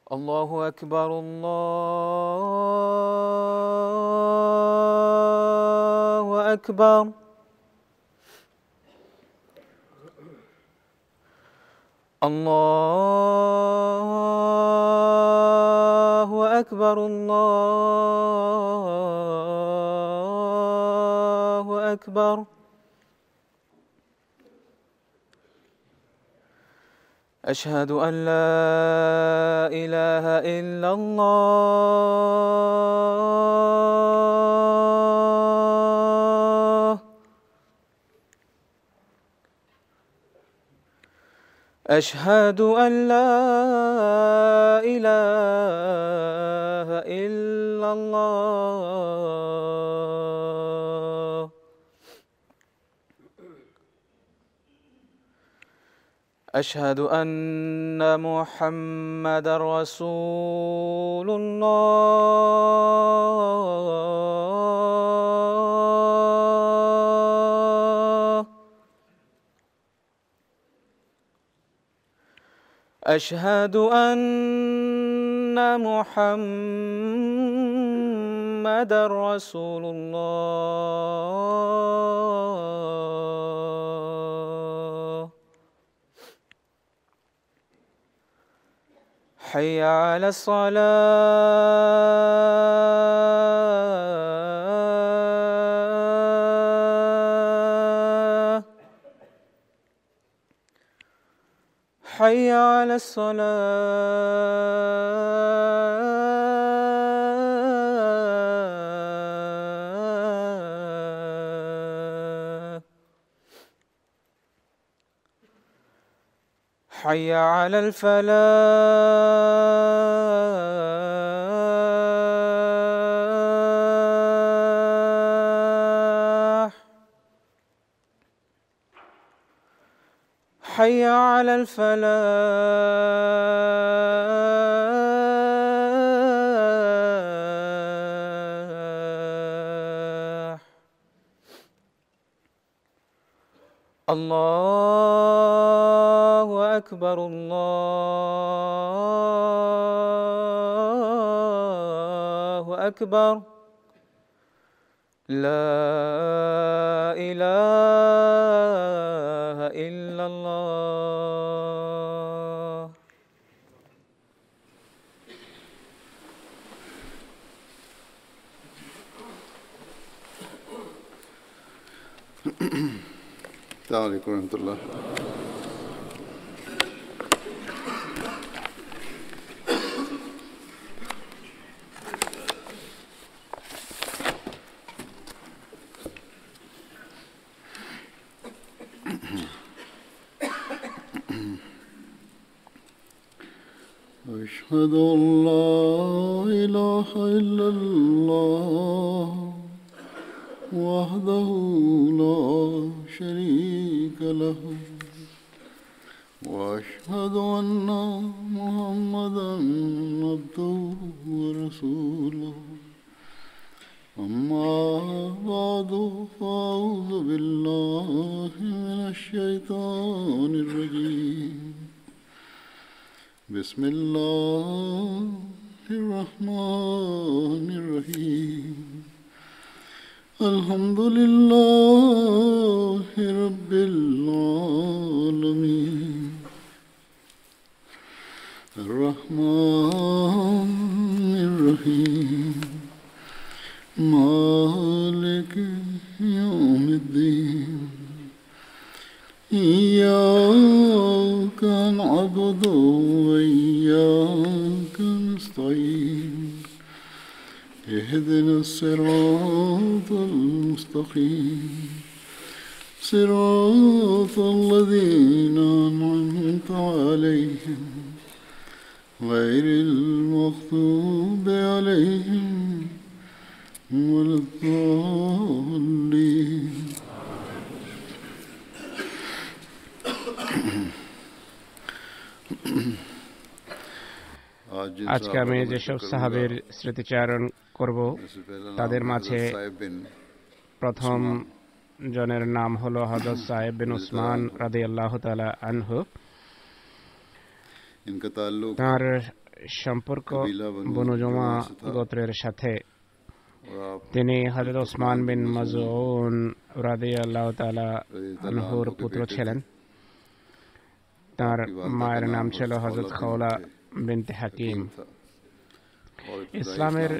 الله أكبر الله أكبر. الله أكبر الله أكبر. أشهد أن لا إله إلا الله. أشهد أن لا إله إلا الله. أشهد أن محمدًا رسول الله. أشهد أن محمدًا رسول الله. حي على الصلاة. حي على الصلاة. حي على الفلاح. حي على الفلاح. الله أكبر الله أكبر. لا إله إلا الله. السلام عليكم ورحمة الله. أشهد أن لا إله إلا الله وحده لا شريك له وأشهد أن محمدًا عبده ورسوله. أما بعد فأعوذ بالله من الشيطان الرجيم. بسم الله الرحمن الرحيم. الحمد لله رب العالمين. الرحمن الرحيم. مالك يوم الدين. إياك نعبد وإياك نستعين. اهدنا الصراط المستقيم. صراط الذين أنعمت عليهم غير المغضوب عليهم ولا الضالين. আজকে আমি যেসব সাহাবের স্মৃতিচারণ করব তাদের মাঝে প্রথম জনের নাম হলো হযরত সায়েব বিন উসমান রাদিয়াল্লাহু তাআলা আনহু। তার সম্পর্ক कबीला बनु বনু জমা जुमा से था গোত্রের সাথে। और आप তিনি হযরত ওসমান বিন মাজউন রাদিয়াল্লাহু তাআলা আনহুর পুত্র ছিলেন। তার মায়ের নাম ছিল হযরত খাওলা বিনতে হাকিম। और ইসলামের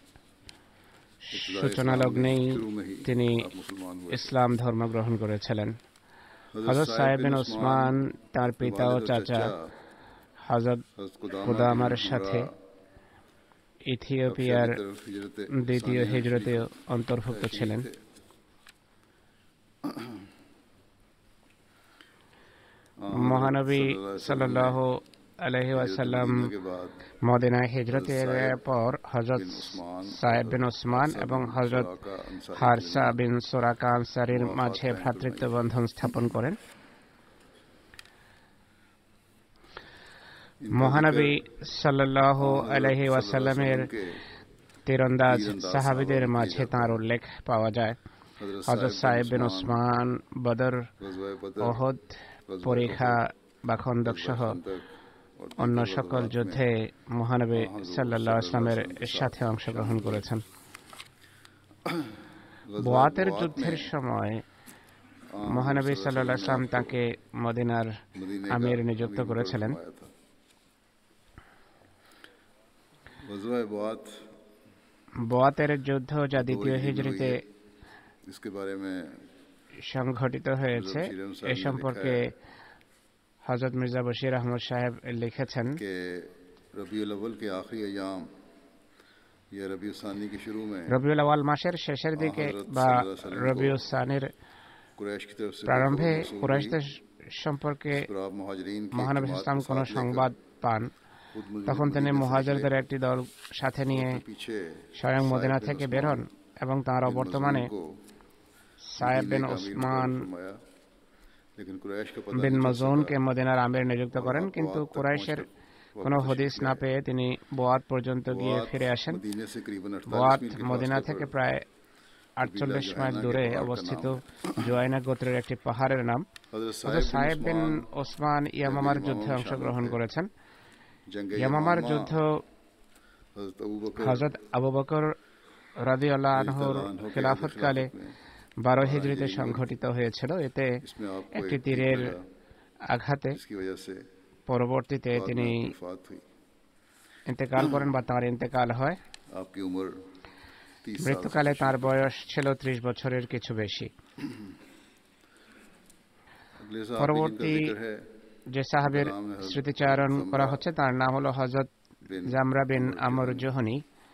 সূচনা লগ্নেই তিনি ইসলাম ধর্ম গ্রহণ করেছিলেন। হযরত সাহেব বিন ওসমান তার পিতা ও চাচা হযরত কুদামার সাথে ইথিওপিয়ার দ্বিতীয় হিজরতে অন্তর্ভুক্ত ছিলেন। মহানবী সাল্লাল্লাহু আলাইহি ওয়াসাল্লাম মদিনায় হিজরতের পর হযরত সাহেব বিন ওসমান এবং হযরত হারসা বিন সুরাকা আনসারীর মাঝে ভ্রাতৃত্ব বন্ধন স্থাপন করেন। মহানবী সাল্লাল্লাহু আলাইহি ওয়াসাল্লামের তীরন্দাজ সাহাবীদের মাঝে তাঁর উল্লেখ পাওয়া যায়। হযরত সাহেব বিন ওসমান বদর, উহুদ, পরীক্ষা বা খন্দক সহ অন্য সকল যুদ্ধে মহানবী সাল্লাল্লাহু আলাইহি ওয়াসাল্লামের সাথে অংশগ্রহণ করেছেন। বয়াতের যুদ্ধের সময় মহানবী সাল্লাল্লাহু আলাইহি ওয়াসাল্লাম তাকে মদিনার আমির নিযুক্ত করেছিলেন। বয়াতের যুদ্ধ যা দ্বিতীয় হিজরিতে সংঘটিত হয়েছে এ সম্পর্কে হযরত মির্জা বশির আহমদ সাহেব লিখেছেন, রবিউল আউয়াল মাসের শেষের দিকে বা রবিউল সানির প্রারম্ভে কুরাইশদের সম্পর্কে মহানবী ইসলাম কোন সংবাদ পান। তখন তিনি মুহাজিরদের একটি দল সাথে নিয়ে স্বয়ং মদিনা থেকে বের হন এবং তাঁর অবর্তমানে সাহেব বিন ওসমান বিন মাজউনকে মদিনার আমির নিযুক্ত করেন। কিন্তু কুরাইশের কোনো হদিস না পেয়ে তিনি বয়াত পর্যন্ত গিয়ে ফিরে আসেন। বয়াত মদিনা থেকে প্রায় 48 মাইল দূরে অবস্থিত জুয়াইনা গোত্রের একটি পাহাড়ের নাম। সাহেব বিন ওসমান ইয়ামামার যুদ্ধে অংশগ্রহণ করেছেন। ইয়ামামার যুদ্ধ হযরত আবু বকর রাদিয়াল্লাহু আনহুর খিলাফতকালে 12 হিজরিতে সংঘটিত হয়েছিল। এতে একটি তীরের আঘাতে পরবর্তীতে তিনি ইন্তেকাল করেন বা তাঁর ইন্তেকাল হয়। মৃত্যুকালে তাঁর বয়স ছিল 30 বছরের কিছু বেশি। পরবর্তী যে সাহাবীর স্মৃতিচারণ করা হচ্ছে তার নাম হলো হযরত জামরা বিন আমর জোহনী।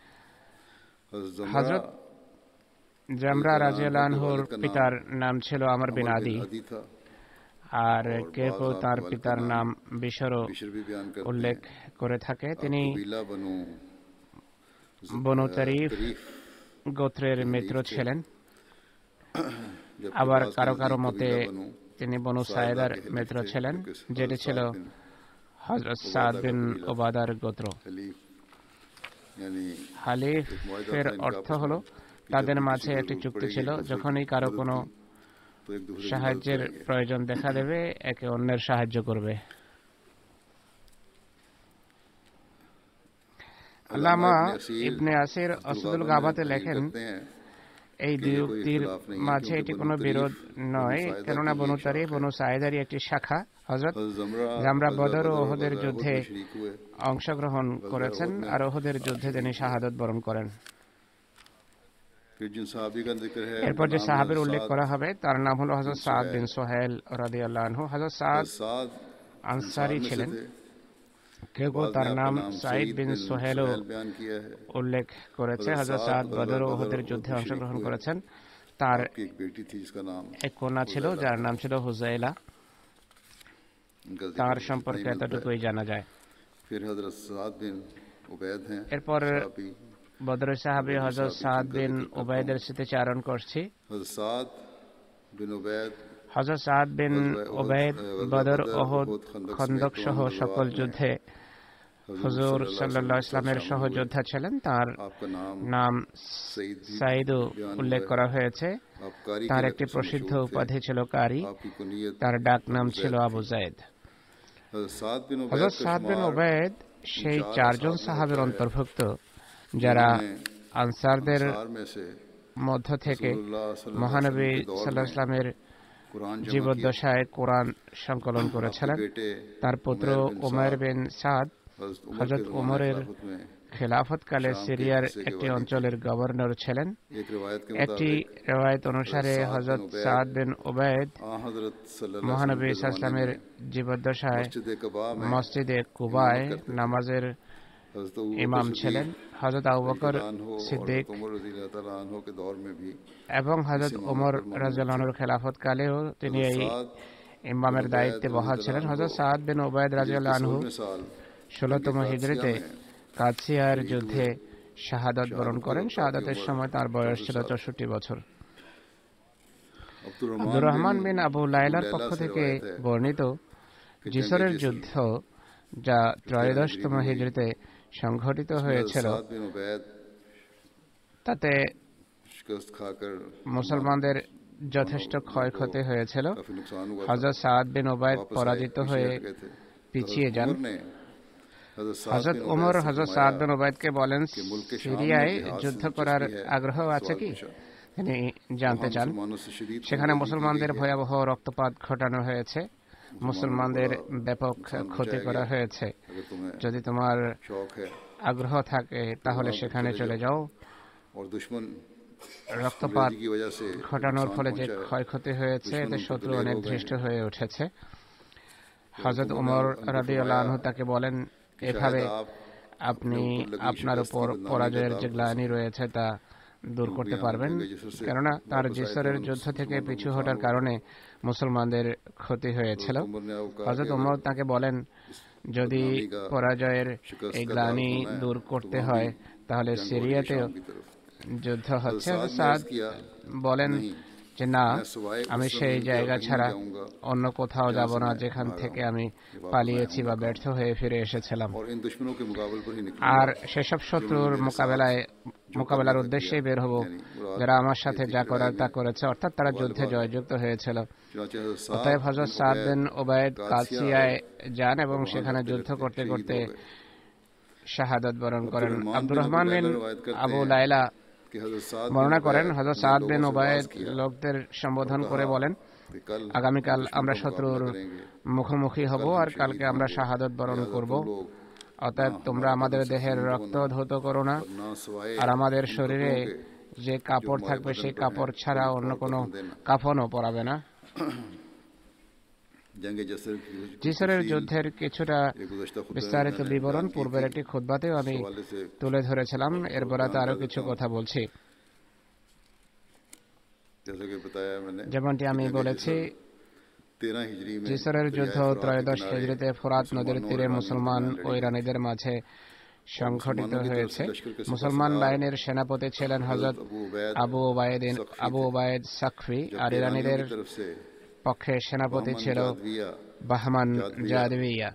হযরত জামরা রাদিয়াল্লাহু আনহুর পিতার নাম ছিল আমর বিন আদি, আর কেউ তার পিতার নাম বিশরও উল্লেখ করে থাকে। তিনি বনু তারিফ গোত্রের মিত্র ছিলেন। আবার কারো কারো মতে তিনি বনু সায়েদার মিত্র ছিলেন, যেটি ছিল হযরত সাদ বিন উবাদার গোত্র। হালিফের অর্থ হলো তাদের মাঝে একটি চুক্তি ছিল, যখনই কারো কোনো সাহায্যের প্রয়োজন দেখা দেবে একে অন্যের সাহায্য করবে। আল্লামা ইবনে আসির আসদুল গাবাতে লেখেন, এই দুই উক্তির মাঝে এটি কোনো বিরোধ নয়, কেননা বনু তারিফ বনু সায়েদারই একটি শাখা। হযরত জামরা বদর ও উহুদের যুদ্ধে অংশগ্রহণ করেছেন, আর উহুদের যুদ্ধে তিনি শাহাদাত বরণ করেন। এরপর যে সাহাবীর উল্লেখ করা হবে তার নাম হলো হযরত সাদ বিন সুহেল রাদিয়াল্লাহু আনহু। হযরত সাদ আনসারী ছিলেন। কেউ তার নাম সাইদ বিন সুহেলও উল্লেখ করেছে। হযরত সাদ বদর ও উহুদের যুদ্ধে অংশগ্রহণ করেছেন। তার এক কন্যা ছিল যার নাম ছিল হুজাইলা। তার সম্পর্কে এতটুকুই জানা যায়। এরপর বদরের সাহাবী হযরত সাদ বিন উবাইদের স্মৃতিচারণ করছি। হযরত সাদ বিন উবাইদ বদর, উহুদ, খন্দক সহ সকল যুদ্ধে হুজুর সাল্লাল্লাহু আলাইহি ওয়াসাল্লামের সহযোদ্ধা ছিলেন। তার নাম সাইদও উল্লেখ করা হয়েছে। তার একটি প্রসিদ্ধ উপাধি ছিল কারি। তার ডাক নাম ছিল আবু যায়েদ। হযরত সাদ বিন উবাইদ সেই চারজন সাহাবীর অন্তর্ভুক্ত যারা আনসারদের মধ্য থেকে মহানবী সাল্লাল্লাহু আলাইহি ওয়াসাল্লামের জীবদ্দশায় কোরআন সংকলন করেছিলেন। তার পুত্র উমাইর বিন সাদ হযরত উমরের খেলাফতকালে সিরিয়ার একটি অঞ্চলের গভর্নর ছিলেন। একটি রওয়ায়াত অনুসারে হযরত সাদ বিন উবাইদ মহানবী সাল্লাল্লাহু আলাইহি ওয়াসাল্লামের জীবদ্দশায় মসজিদে কুবায় নামাজের ইমাম ছিলেন। হযরত আবু বকর সিদ্দিক এবং হযরত ওমর রাদিয়াল্লাহু আনহুর খেলাফতকালেও তিনি এই ইমামের দায়িত্বে বহাল ছিলেন। হযরত সাদ বিন উবাইদ রাদিয়াল্লাহু আনহু 16তম হিজরিতে কাদসিয়ার যুদ্ধে শাহাদাত বরণ করেন। শাহাদাতের সময় তার বয়স ছিল 64 বছর। আব্দুর রহমান বিন আবু লাইলার পক্ষ থেকে বর্ণিত জিসরের যুদ্ধ, যা 13তম হিজরিতে সংঘটিত হয়েছিল, তাতে মুসলমানদের যথেষ্ট ক্ষয়ক্ষতি হয়েছিল। হযরত সাদ বিন উবাইদ পরাজিত হয়ে পিছিয়ে যান। হযরত ওমর হযরত সাদ বিন উবাইদকে বলেন, সিরিয়ায় যুদ্ধ করার আগ্রহ আছে কি? তিনি জানতে চান। সেখানে মুসলমানদের ভয়াবহ রক্তপাত ঘটানো হয়েছে, মুসলমানদের ব্যাপক ক্ষতি করা হয়েছে। যদি তোমার আগ্রহ থাকে তাহলে সেখানে চলে যাও। রক্তপাত ঘটানোর ফলে যে ক্ষয়ক্ষতি হয়েছে এতে শত্রু অনেক দৃষ্ট হয়ে উঠেছে। হযরত ওমর রাদিয়াল্লাহু আনহু তাকে বলেন, এভাবে আপনি আপনার উপর পরাজয়ের যে গ্লানি রয়েছে তা দূর করতে পারবেন, কেননা তার জিসরের যুদ্ধ থেকে পিছু হটার কারণে মুসলমানদের ক্ষতি হয়েছিল। হযরত ওমর তাকে বলেন, যদি পরাজয়ের এই গ্লানি দূর করতে হয় তাহলে সিরিয়াতেও যুদ্ধ হচ্ছে। সাদ বলেন যে না, আমি সেই জায়গা ছাড়া অন্য কোথাও যাব না যেখান থেকে আমি পালিয়েছি বা ব্যর্থ হয়ে ফিরে এসেছিলাম। আর সেসব শত্রুর মোকাবেলার উদ্দেশ্যে বের হব যারা আমার সাথে যা করার তা করেছে, অর্থাৎ তারা যুদ্ধে জয়যুক্ত হয়েছিল। অতএব হযরত সাদ বিন উবাইদ কাদসিয়ায় যান এবং সেখানে যুদ্ধ করতে করতে শাহাদাত বরণ করেন। আব্দুর রহমান বিন আবু লাইলা বর্ণনা করেন, হযরত সাদ বিন উবাইদ লোকদের সম্বোধন করে বলেন, আগামীকাল আমরা শত্রুর মুখোমুখি হব আর কালকে আমরা শাহাদাত বরণ করব। অতএব তোমরা আমাদের দেহের রক্ত ধৌত করো না, আর আমাদের শরীরে যে কাপড় থাকবে সেই কাপড় ছাড়া অন্য কোনো কাফনও পরাবে না। জিসরের যুদ্ধের কিছুটা বিস্তারিত বিবরণ পূর্বের একটি খুতবাতেও আমি তুলে ধরেছিলাম। এর বরাতে আরো কিছু কথা বলছি। যেমনটি আমি বলেছি, জিসরের যুদ্ধ 13 হিজরিতে ফোরাত নদীর তীরে মুসলমান ও ইরানীদের মাঝে সংঘটিত হয়েছে। মুসলমান বাহিনীর সেনাপতি ছিলেন হযরত আবু উবাইদ সাকফি, আর ইরানীদের পক্ষে সেনাপতি ছিল বাহমান জাদভিয়া।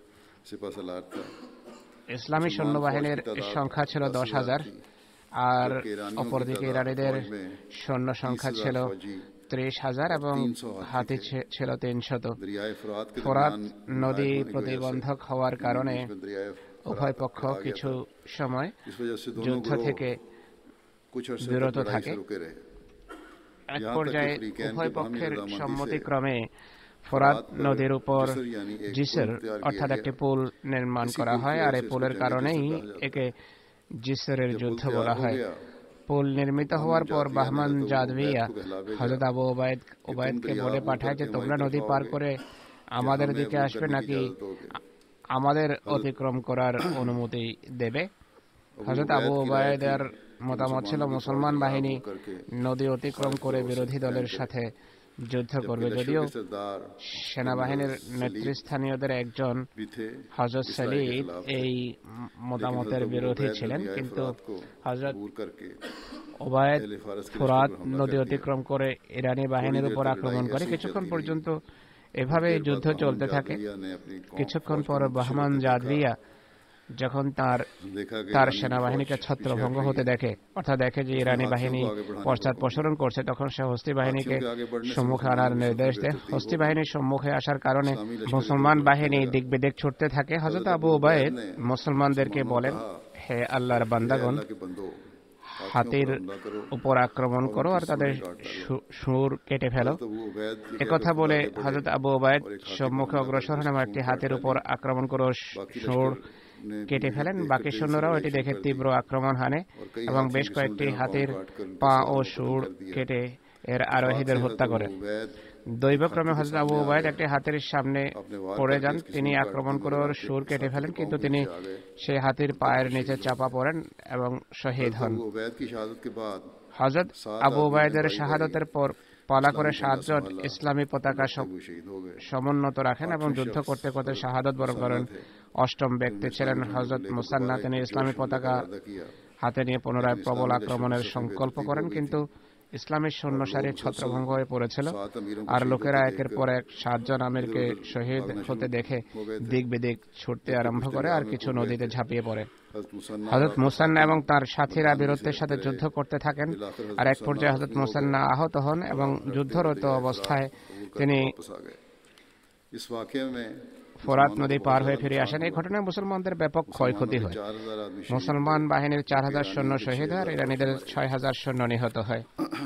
ইসলামী সৈন্যবাহিনীর সংখ্যা ছিল 10,000, আর অপরদিকে ইরানীদের সৈন্য সংখ্যা ছিল 30,000 এবং হাতি ছিল 300। ফোরাত নদী প্রতিবন্ধক হওয়ার কারণে উভয় পক্ষ কিছু সময় যুদ্ধ থেকে বিরত থাকে। এক পর্যায়ে উভয় পক্ষের সম্মতিক্রমে ফোরাত নদীর উপর জিসর অর্থাৎ একটি পুল নির্মাণ করা হয়, আর এই পুলের কারণেই একে জিসরের যুদ্ধ বলা হয়। পুল নির্মিত হওয়ার পর বাহমান জাদভিয়া হযরত আবু উবাইদকে বলে পাঠায় যে তোমরা নদী পার করে আমাদের দিকে আসবে নাকি আমাদের অতিক্রম করার অনুমতি দেবে। হযরত আবু উবাইদের মতামত ছিল মুসলমান বাহিনী নদী অতিক্রম করে বিরোধী দলের সাথে যুদ্ধ করবে। যদিও সেনাবাহিনীর নেতৃস্থানীয়দের একজন হযরত সালিদ এই মতামতের বিরোধী ছিলেন, কিন্তু হযরত উবাইদ ফোরাত নদী অতিক্রম করে ইরানি বাহিনীর উপর আক্রমণ করে। কিছুক্ষণ পর্যন্ত এভাবে যুদ্ধ চলতে থাকে। কিছুক্ষণ পর বাহমান জাদভিয়া যখন তার সেনাবাহিনীকে ছত্রভঙ্গ হতে দেখে, অর্থাৎ দেখে যে ইরানি বাহিনী পশ্চাৎপসরণ করছে, তখন সে হস্তি বাহিনীকে সম্মুখে আনার নির্দেশ দেয়। হস্তি বাহিনীর সম্মুখে আসার কারণে মুসলমান বাহিনী দিক বিদিক ছুটতে থাকে। হযরত আবু উবাইদ মুসলমানদেরকে বলেন, হে আল্লাহর বান্দাগণ, হাতির উপর আক্রমণ করো আর তাদের শুঁড় কেটে ফেলো। একথা বলে হযরত আবু উবাইদ সম্মুখে অগ্রসর হন এবং একটি হাতির উপর আক্রমণ করে শুঁড় কেটে ফেলেন। বাকি সৈন্যরাও এটি দেখে তীব্র আক্রমণ হানে এবং বেশ কয়েকটি হাতির পা ও শুঁড় কেটে এর আরোহীদের হত্যা করে। দৈবক্রমে হযরত আবু উবাইদ একটি হাতির সামনে পড়ে যান। তিনি আক্রমণ করে ওর শুঁড় কেটে ফেলেন, কিন্তু তিনি সেই হাতির পায়ের নিচে চাপা পড়েন এবং শহীদ হন। হযরত আবু উবাইদের শাহাদাতের পর পালা করে 7 জন ইসলামী পতাকা সমুন্নত রাখেন এবং যুদ্ধ করতে করতে শাহাদাত বরণ করেন। 8ম ব্যক্তি ছিলেন হযরত মুসান্না। তিনি ইসলামী পতাকা হাতে নিয়ে পুনরায় প্রবল আক্রমণের সংকল্প করেন, কিন্তু ইসলামী সৈন্যসারি ছত্রভঙ্গ হয়ে পড়েছিল আর লোকেরা একের পর এক 7 জন আমিরকে শহীদ হতে দেখে দিক বিদিক ছুটতে আরম্ভ করে আর কিছু নদীতে ঝাঁপিয়ে পড়ে। হযরত মুসান্না এবং তার সাথীরা বীরত্বের সাথে যুদ্ধ করতে থাকেন আর এক পর্যায়ে হযরত মুসান্না আহত হন এবং যুদ্ধরত অবস্থায় তিনি ফোরাত নদী পার হয়ে ফিরে আসেন। এই ঘটনায় মুসলমানদের ব্যাপক ক্ষয়ক্ষতি হয়। মুসলমান বাহিনীর 4000 সৈন্য শহীদ হয় আর ইরানিদের 6000 সৈন্য নিহত হয়।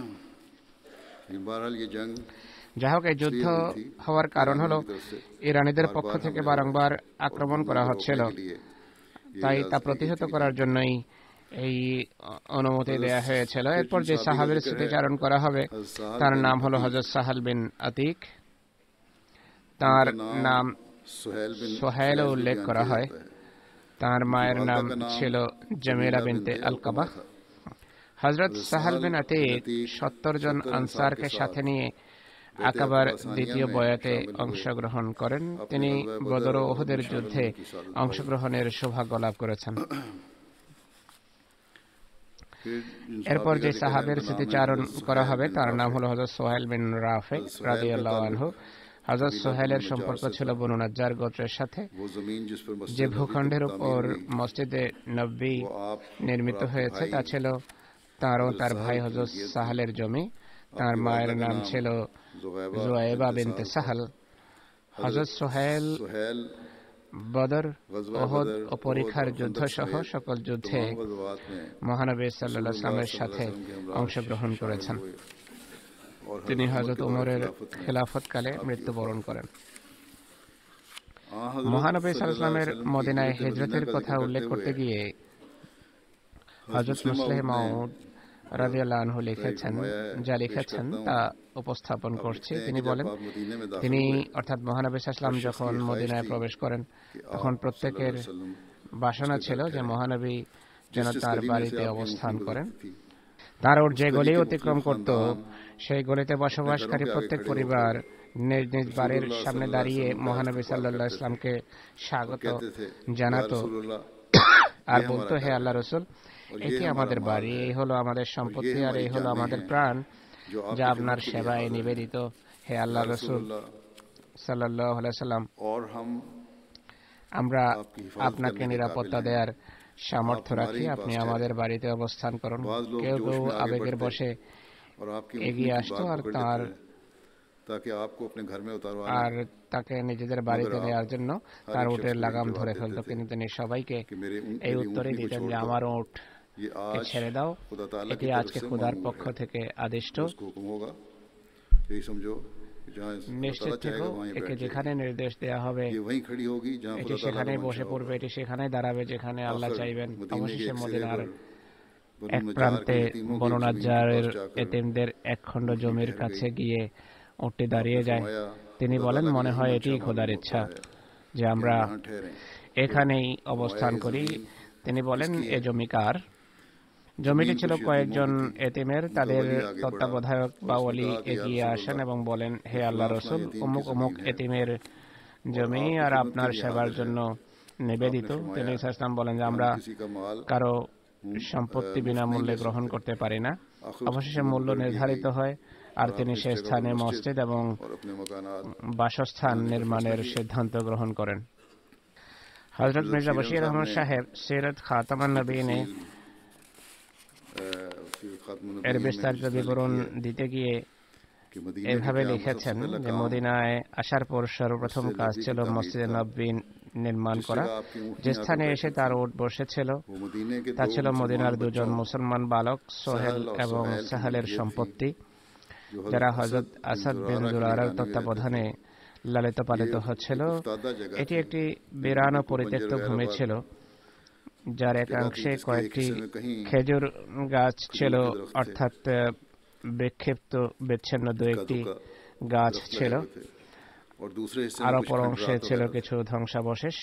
যাই হোক, এই যুদ্ধ হওয়ার কারণ হলো ইরানিদের পক্ষ থেকে বারংবার আক্রমণ করা হচ্ছিল, তাই তা প্রতিহত করার জন্যই এই অনুমতি দেয়া হয়েছিল। এরপর যে সাহাবীর স্মৃতিচারণ করা হবে তার নাম হলো হযরত সাহাল বিন আতিক। তার নাম সোহেল উল্লেখ করা হয়। তার মায়ের নাম ছিল জামিলা বিনতে আলকাবা। হযরত সাহাল বিন আতিক 70 জন আনসারকে সাথে নিয়ে আকাবার দ্বিতীয় বয়াতে অংশগ্রহণ করেন। তিনি বদর ও উহুদের যুদ্ধে অংশগ্রহণের সৌভাগ্য লাভ করেছেন। এরপর যে সাহাবের স্মৃতিচারণ করা হবে তার নাম হলো হযরত সোহেল বিন রাফি রাদিয়াল্লাহু আনহু। হযরত সোহেলের সম্পর্ক ছিল বনু নাজ্জার গোত্রের সাথে। যে ভূখণ্ডের উপর মসজিদে নববী নির্মিত হয়েছে তা ছিল তার ও তার ভাই হযরত সাহালের জমি। তার মায়ের নাম ছিল জুয়াইবা বিনতে সাহাল। হযরত সোহেল বদর, উহুদ ও পরীক্ষার যুদ্ধ সহ সকল যুদ্ধে মহানবী সাল্লাল্লাহু আলাইহি ওয়াসাল্লামের সাথে অংশগ্রহণ করেছেন। তিনি হযরত উমরের খেলাফতকালে মৃত্যুবরণ করেন। মহানবী সাল্লাল্লাহু আলাইহি ওয়াসাল্লামের মদিনায় হিজরতের কথা উল্লেখ করতে গিয়ে হযরত মুসলিহ মাউদ রাদিয়াল্লাহু আনহু যা লিখেছেন তা উপস্থাপন করছি। তিনি বলেন, তিনি অর্থাৎ মহানবী সাল্লাল্লাহু আলাইহি ওয়াসাল্লাম যখন মদিনায় প্রবেশ করেন তখন প্রত্যেকের বাসনা ছিল যে মহানবী যেন তার বাড়িতে অবস্থান করেন। তার ওর যে গলি অতিক্রম করত সেই গলিতে বসবাসকারী প্রত্যেক পরিবার নিজ নিজ বাড়ির সামনে দাঁড়িয়ে মহানবী সাল্লাল্লাহু আলাইহি ওয়াসাল্লামকে স্বাগত জানাতো আর বলতো, হে আল্লাহ রাসূল, এটি আমাদের বাড়ি, এই হলো আমাদের সম্পত্তি আর এই হলো আমাদের প্রাণ যা আপনার সেবায় নিবেদিত। হে আল্লাহ রাসূল সাল্লাল্লাহু আলাইহি ওয়াসাল্লাম, আমরা আপনাকে নিরাপত্তা দেওয়ার সামর্থ্য রাখি, আপনি আমাদের বাড়িতে অবস্থান করুন। কেউ কেউ আবেগের বশে এগিয়ে আসতো আর তাকে নিজেদের বাড়িতে নেওয়ার জন্য তার উটের লাগাম ধরে ফেলত, কিন্তু তিনি সবাইকে এই উত্তরই দিতেন যে আমার উট ছেড়ে দাও, এটি আজকে খোদার পক্ষ থেকে আদিষ্ট। নিশ্চিত থেকো, একে যেখানে নির্দেশ দেওয়া হবে এটি সেখানেই বসে পড়বে, এটি সেখানেই দাঁড়াবে যেখানে আল্লাহ চাইবেন। অবশেষে মদিনার এক প্রান্তে বনু নাজ্জারের এতিমদের এক খণ্ড জমির কাছে গিয়ে উটটি দাঁড়িয়ে যায়। তিনি বলেন, মনে হয় এটি খোদার ইচ্ছা যে আমরা এখানেই অবস্থান করি। তিনি বলেন, এ জমি কার? জমিটি ছিল কয়েকজন এতিমের। তাদের তত্ত্বাবধায়ক বা ওলি এগিয়ে আসেন এবং বলেন, হে আল্লাহ রাসূল, অমুক অমুক এতিমের জমি আর আপনার সেবার জন্য নিবেদিত। তিনি সাল্লাল্লাহু বলেন যে আমরা কারো সম্পত্তি বিনামূল্যে গ্রহণ করতে পারি না। অবশেষে মূল্য নির্ধারিত হয় আর তিনি সে স্থানে মসজিদ এবং বাসস্থান নির্মাণের সিদ্ধান্ত গ্রহণ করেন। হযরত মির্জা বশির আহমদ সাহেব সিরাত খাতামান নবীনে এর বিস্তারিত বিবরণ দিতে গিয়ে এভাবে লিখেছেন যে মদিনায় আসার পর সর্বপ্রথম কাজ ছিল মসজিদে নববী নির্মাণ করা। যে স্থানে এসে তার উট বসেছিল তা ছিল মদিনার দুজন মুসলমান বালক সোহেল এবং সাহেলের সম্পত্তি, যারা হযরত আসাদ বিন দুরারার তত্ত্বাবধানে লালিত পালিত হচ্ছিল। এটি একটি বিরান ও পরিত্যক্ত ভূমি ছিল, যার একাংশে কয়েকটি খেজুর গাছ ছিল, অর্থাৎ বিক্ষিপ্ত বিচ্ছিন্ন দু একটি গাছ ছিল, আর অপর অংশে ছিল কিছু ধ্বংসাবশেষ।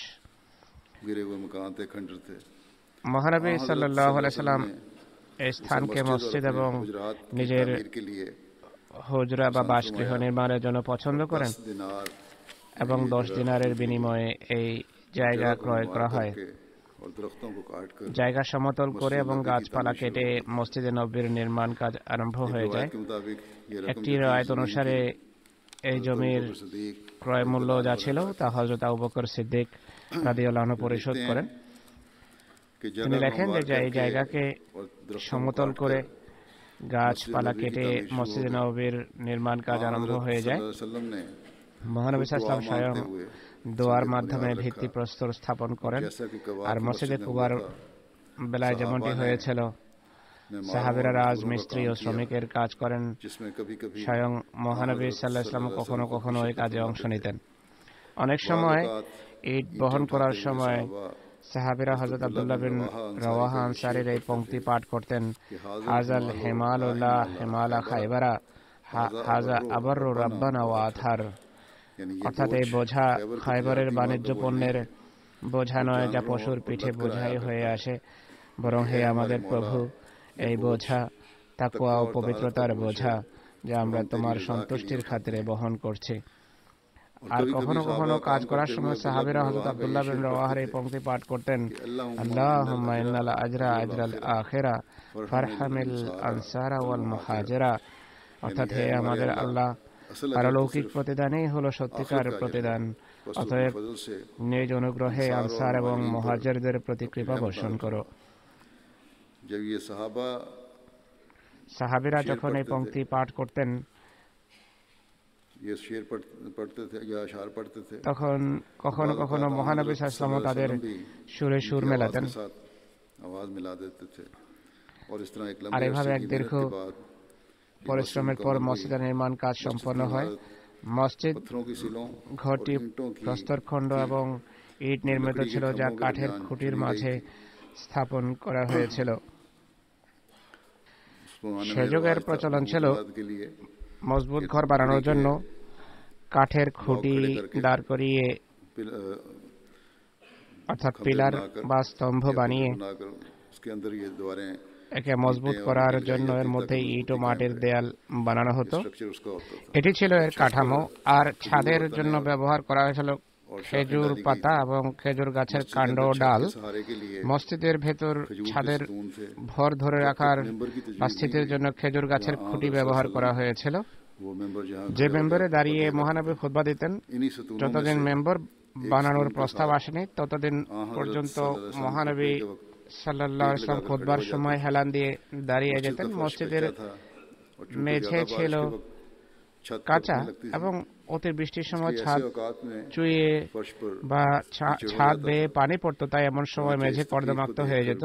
মহানবী সাল্লাল্লাহু আলাইহি সাল্লাম এই স্থানকে মসজিদ এবং নিজের হুজরা বা বাসগৃহ নির্মাণের জন্য পছন্দ করেন এবং 10 দিনারের বিনিময়ে এই জায়গা ক্রয় করা হয়। জায়গা সমতল করে এবং গাছপালা কেটে মসজিদে নববীর নির্মাণ কাজ আরম্ভ হয়ে যায়। একটি রায়ত অনুসারে এই জমির ক্রয় মূল্য যা ছিল তা হযরত আবু বকর সিদ্দিক রাদিয়াল্লাহু আনহু পরিশোধ করেন। তিনি লেখেন যে এই জায়গাকে সমতল করে গাছপালা কেটে মসজিদে নববীর নির্মাণ কাজ আরম্ভ হয়ে যায়। মহানবী সাল্লাল্লাহু আলাইহি ওয়াসাল্লাম স্বয়ং দোয়ার মাধ্যমে ভিত্তিপ্রস্তর স্থাপন করেন। আর মসজিদে কুবার বেলায় যেমনটি হয়েছিল, সাহাবীরা রাজমিস্ত্রি ও শ্রমিকের কাজ করেন, স্বয়ং মহানবী সাল্লাল্লাহু আলাইহি ওয়াসাল্লাম কখনো কখনো এই কাজে অংশ নিতেন। অনেক সময় ইট বহন করার সময় সাহাবীরা হযরত আব্দুল্লাহ বিন রাওয়াহা আনসারীর এই পংক্তি পাঠ করতেন, হাযাল হিমালুল্লাহ হিমালা খায়বারা হাযা আবারু রাব্বানা ওয়া আথার। অর্থাৎ এই বোঝা খায়বরের বাণিজ্য পণ্যের বোঝা নয়, যা পশুর পিঠে বোঝাই হয়ে আসে, বরং হে আমাদের প্রভু, এই বোঝা তাকওয়া ও পবিত্রতার বোঝা, যা আমরা তোমার সন্তুষ্টির খাতিরে বহন করছি। আর কখনো কখনো কাজ করার সময় সাহাবীরা হযরত আব্দুল্লাহ বিন রাওয়াহার এই পংক্তি পাঠ করতেন, আল্লাহুম্মা ইন্নাল আজরা আজরাল আখিরা ফারহামিল আনসারা ওয়াল মুহাজিরা। অর্থাৎ হে আমাদের আল্লাহ, পারলৌকিক প্রতিদানই হলো সত্যিকার প্রতিদান, অতএব নিজ অনুগ্রহে আনসার এবং মুহাজিরদের প্রতি কৃপা বর্ষণ করো। সাহাবীরা যখন এই পংক্তি পাঠ করতেন তখন কখনো কখনো মহানবী সাল্লাল্লাহু আলাইহি ওয়াসাল্লাম তাদের সুরে সুর মেলাতেন। আর এভাবে এক দীর্ঘ পরিশ্রমের পর মসজিদের নির্মাণ কাজ সম্পন্ন হয়। মসজিদ ঘরটি প্রস্তরখণ্ড এবং ইট নির্মিত ছিল, যা কাঠের খুঁটির মাঝে স্থাপন করা হয়েছিল। সে যুগের প্রচলন ছিল মজবুত ঘর বানানোর জন্য কাঠের খুঁটি দাঁড় করিয়ে, অর্থাৎ পিলার বা স্তম্ভ বানিয়ে একে মজবুত করার জন্য এর মধ্যে ইট ও মাটির দেয়াল বানানো হতো। এটি ছিল এর কাঠামো। আর ছাদের জন্য ব্যবহার করা হয়েছিল খেজুর পাতা এবং খেজুর গাছের কাণ্ড ও ডাল। মসজিদের ভেতর ছাদের ভর ধরে রাখার বা স্থিতির জন্য খেজুর গাছের খুঁটি ব্যবহার করা হয়েছিল। যে মেম্বরে দাঁড়িয়ে মহানবী খুতবা দিতেন, যতদিন মেম্বর বানানোর প্রস্তাব আসেনি ততদিন পর্যন্ত মহানবী সাল্লাল্লাহু আলাইহি ওয়াসাল্লাম খুতবার সময় হেলান দিয়ে দাঁড়িয়ে যেতেন। মসজিদের মেঝে ছিল কাঁচা এবং অতিবৃষ্টির সময় ছাদ চুইয়ে বা ছাদ বেয়ে পানি পড়তো, তাই এমন সময় মেঝে কর্দমাক্ত হয়ে যেত।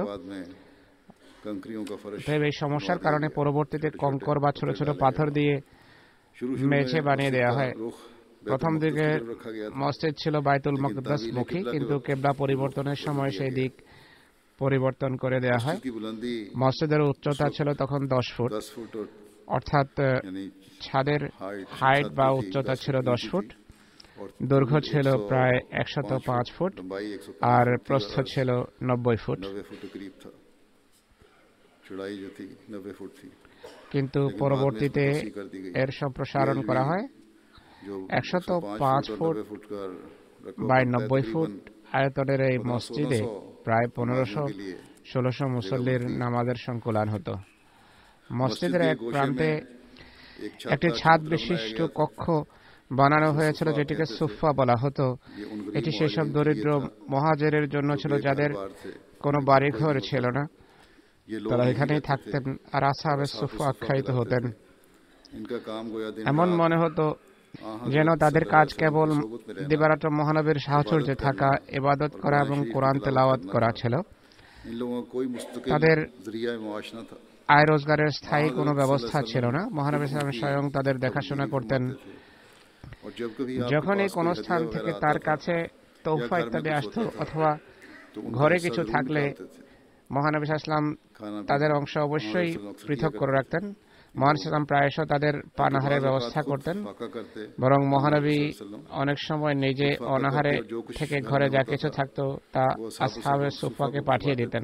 এই সমস্যার কারণে পরবর্তীতে কঙ্কর বা ছোট ছোট পাথর দিয়ে মেঝে বানিয়ে দেওয়া হয়। প্রথম দিকে মসজিদ ছিল বাইতুল মাকদাস মুখী, কিন্তু কিবলা পরিবর্তনের সময় সেই দিক পরিবর্তন করে দেওয়া হয়। মসজিদের উচ্চতা ছিল তখন 10 ফুট, অর্থাৎ ছাদের হাইট বা উচ্চতা ছিল 10 ফুট, দৈর্ঘ্য ছিল প্রায় 105 ফুট আর প্রস্থ ছিল 90 ফুট। কিন্তু পরবর্তীতে এর সম্প্রসারণ করা হয়। 105 ফুট বাই 90 ফুট আয়তনের এই মসজিদে প্রায় 1500-1600 মুসল্লির নামাজের সংকুলান হতো। মসজিদের এক প্রান্তে একটি ছাদ বিশিষ্ট কক্ষ বানানো হয়েছিল, যেটিকে সুফা বলা হতো। এটি সেসব দরিদ্র মুহাজিরের জন্য ছিল যাদের কোনো বাড়িঘর ছিল না, তারা এখানেই থাকতেন আর আসহাবে সুফা আখ্যায়িত হতেন। এমন মনে হতো যেন তাদের কাজ কেবল দিবারাত্র মহানবীর সাহচর্যে থাকা, ইবাদত করা এবং কোরআন তেলাওয়াত করা ছিল। তাদের আয় রোজগারের স্থায়ী কোনো ব্যবস্থা ছিল না। মহানবী সাল্লাল্লাহু আলাইহি ওয়াসাল্লাম স্বয়ং তাদের দেখাশোনা করতেন। যখনই কোনো স্থান থেকে তার কাছে তোহফা ইত্যাদি আসতো অথবা ঘরে কিছু থাকলে মহানবী সাল্লাল্লাহু আলাইহি ওয়াসাল্লাম তাদের অংশ অবশ্যই পৃথক করে রাখতেন। মহানবী সাল্লাল্লাহু আলাইহি ওয়াসাল্লাম প্রায়শ তাদের পানাহারের ব্যবস্থা করতেন, বরং মহানবী অনেক সময় নিজে অনাহারে থেকে ঘরে যা কিছু থাকতো তা আসহাবে সুফাকে পাঠিয়ে দিতেন।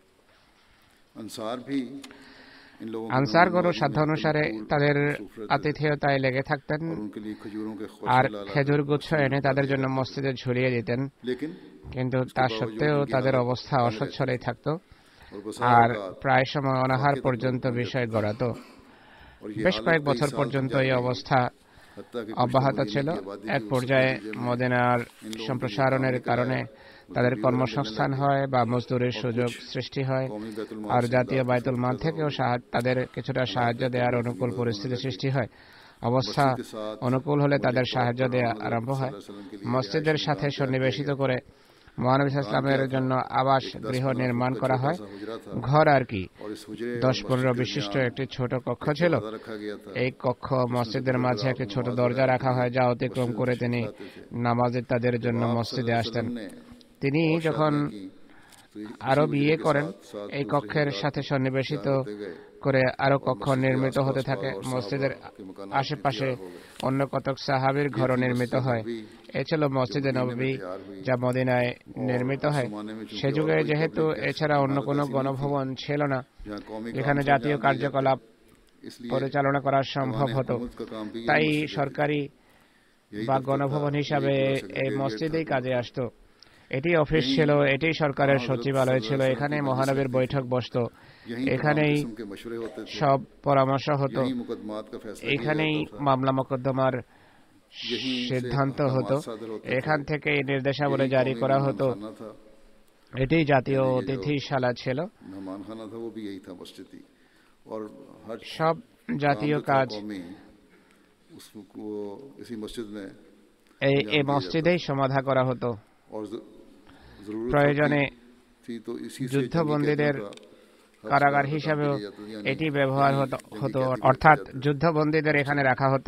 আনসারগণ সাধ্য অনুসারে তাদের আতিথেয়তায় লেগে থাকতেন আর খেজুর গুচ্ছ এনে তাদের জন্য মসজিদে ঝুলিয়ে দিতেন, কিন্তু তা সত্ত্বেও তাদের অবস্থা অসচ্ছলই থাকত আর প্রায় সময় অনাহার পর্যন্ত বিষয় গড়াতো। বেশ কয়েক বছর পর্যন্ত এই অবস্থা অব্যাহত ছিল। এক পর্যায়ে মদিনার সম্প্রসারণের কারণে তাদের কর্মসংস্থান হয় বা মজদুরির সুযোগ সৃষ্টি হয় আর জাতীয় বাইতুল মাল থেকেও তাদের কিছুটা সাহায্য দেওয়ার অনুকূল পরিস্থিতি সৃষ্টি হয়। অবস্থা অনুকূল হলে তাদের সাহায্য দেওয়া আরম্ভ হয়। মসজিদের সাথে সন্নিবেশিত করে মহানবী সাল্লাল্লাহু আলাইহি ওয়াসাল্লামের জন্য আবাস গৃহ নির্মাণ করা হয়। ঘর আর কি, 10-15 বিশিষ্ট একটি ছোট কক্ষ ছিল। এই কক্ষ মসজিদের মাঝে একটি ছোট দরজা রাখা হয়, যা অতিক্রম করে তিনি নামাজে তাদের জন্য মসজিদে আসতেন। তিনি যখন আরো বিয়ে করেন, এই কক্ষের সাথে সন্নিবেশিত করে আরো কক্ষ নির্মিত হতে থাকে। মসজিদের আশেপাশে অন্য কতক সাহাবীর ঘর নির্মিত হয়। এ ছিল মসজিদে নববী, যা মদিনায় নির্মিত হয়। সে যুগে যেহেতু এছাড়া অন্য কোনো গণভবন ছিল না যেখানে জাতীয় কার্যকলাপ পরিচালনা করা সম্ভব হতো, তাই সরকারি বা গণভবন হিসাবে এই মসজিদেই কাজে আসতো। এটি অফিস ছিল, এটি সরকারের সচিবালয় ছিল, এখানে মহানবীর বৈঠক বসতো, এখানেই সব পরামর্শ হতো, এখানেই মামলা মোকদ্দমার সিদ্ধান্ত হতো, এখান থেকে নির্দেশাবলী জারি করা হতো। এটি জাতীয় অতিথিশালা ছিল। সব জাতীয় কাজ এই মসজিদেই সমাধা করা হতো। প্রয়োজনে যুদ্ধবন্দীদের কারাগার হিসাবেও এটি ব্যবহার হতো, অর্থাৎ যুদ্ধবন্দীদের এখানে রাখা হতো।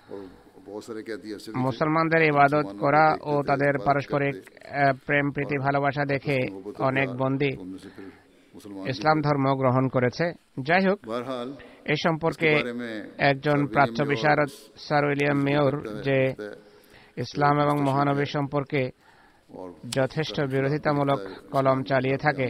মুসলমানদের ইবাদত করা ও তাদের পারস্পরিক প্রেম প্রীতি ভালোবাসা দেখে অনেক বন্দী ইসলাম ধর্ম গ্রহণ করেছে। যাই হোক, এ সম্পর্কে একজন প্রাচ্য বিশারদ স্যার উইলিয়াম মেয়র যে ইসলাম এবং মহানবী সম্পর্কে যথেষ্ট বিরোধিতামূলক কলম চালিয়ে থাকে।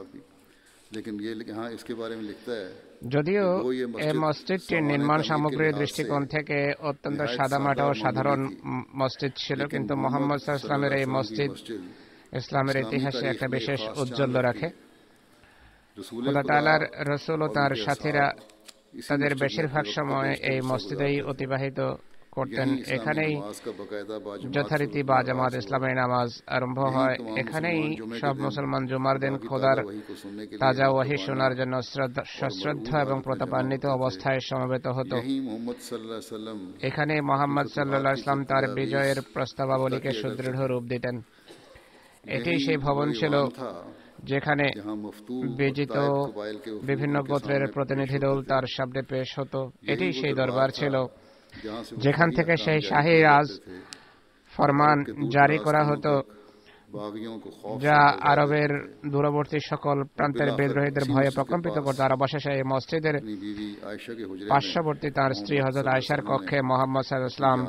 যদিও এই মসজিদটির নির্মাণ সামগ্রীর দৃষ্টিকোণ থেকে অত্যন্ত সাদামাটা ও সাধারণ মসজিদ ছিল, কিন্তু মুহাম্মদ সাল্লাল্লাহু আলাইহি ওয়াসাল্লামের এই মসজিদ ইসলামের ইতিহাসে একটা বিশেষ ঔজ্জ্বল্য রাখে। আল্লাহ তাআলার রাসূল ও তার সাথীরা তাদের বেশিরভাগ সময় এই মসজিদেই অতিবাহিত করতেন। এখানেই যথারীতি বা জামাত ইসলামের নামাজ আরম্ভ হয়। এখানেই সব মুসলমান জুমার দিন খোদার তাজা ওয়াহী শোনার জন্য সশ্রদ্ধ এবং প্রতাপান্বিত অবস্থায় সমবেত হতো। এখানে মুহাম্মদ সাল্লাল্লাহু আলাইহি ওয়াসাল্লাম তার বিজয়ের প্রস্তাবাবলীকে সুদৃঢ় রূপ দিতেন। এটি সেই ভবন ছিল যেখানে বিজিত বিভিন্ন গোত্রের প্রতিনিধি দল তার সামনে পেশ হতো। এটি সেই দরবার ছিল যেখান থেকে সেই শাহী রাজ ফরমান জারি করা হতো, যা আরবের দূরবর্তী সকল প্রান্তের বিদ্রোহীদের ভয়ে প্রকম্পিত করত। আর অবশেষে এই মসজিদের পার্শ্ববর্তী তার স্ত্রী হযরত আয়েশার কক্ষে মুহাম্মদ সাল্লাল্লাহু আলাইহি ওয়াসাল্লাম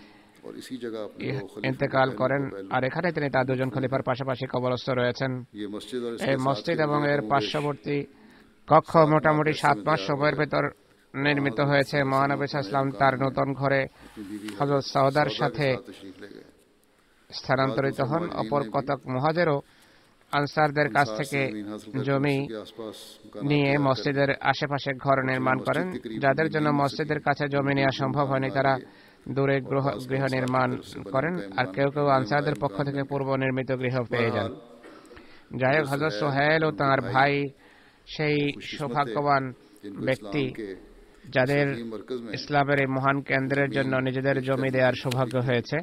ইন্তেকাল করেন, আর এখানে তিনি তার দুজন খলিফার পাশাপাশি কবরস্থ রয়েছেন। এই মসজিদ এবং এর পার্শ্ববর্তী কক্ষ মোটামুটি 7 মাস সময়ের ভেতর নির্মিত হয়েছে। মহানবী সাল্লাল্লাহু আলাইহি ওয়াসাল্লাম তার নতুন ঘরে হযরত সাউদার সাথে স্থানান্তরিত হন। অপর কতক মুহাজিরও আনসারদের কাছ থেকে জমি নিয়ে মসজিদের আশেপাশে ঘর নির্মাণ করেন। যাদের জন্য মসজিদের কাছে জমি নেওয়া সম্ভব হয়নি, তারা দূরে গৃহ নির্মাণ করেন, আর কেউ কেউ আনসারদের পক্ষ থেকে পূর্ব নির্মিত গৃহ পেয়ে যান। যাই হোক, হযরত সোহেল ও তাঁর ভাই সেই সৌভাগ্যবান ব্যক্তি যাদের ইসলামের এই মহান কেন্দ্রের জন্য নিজেদের জমি দেওয়ার সৌভাগ্য হয়েছে।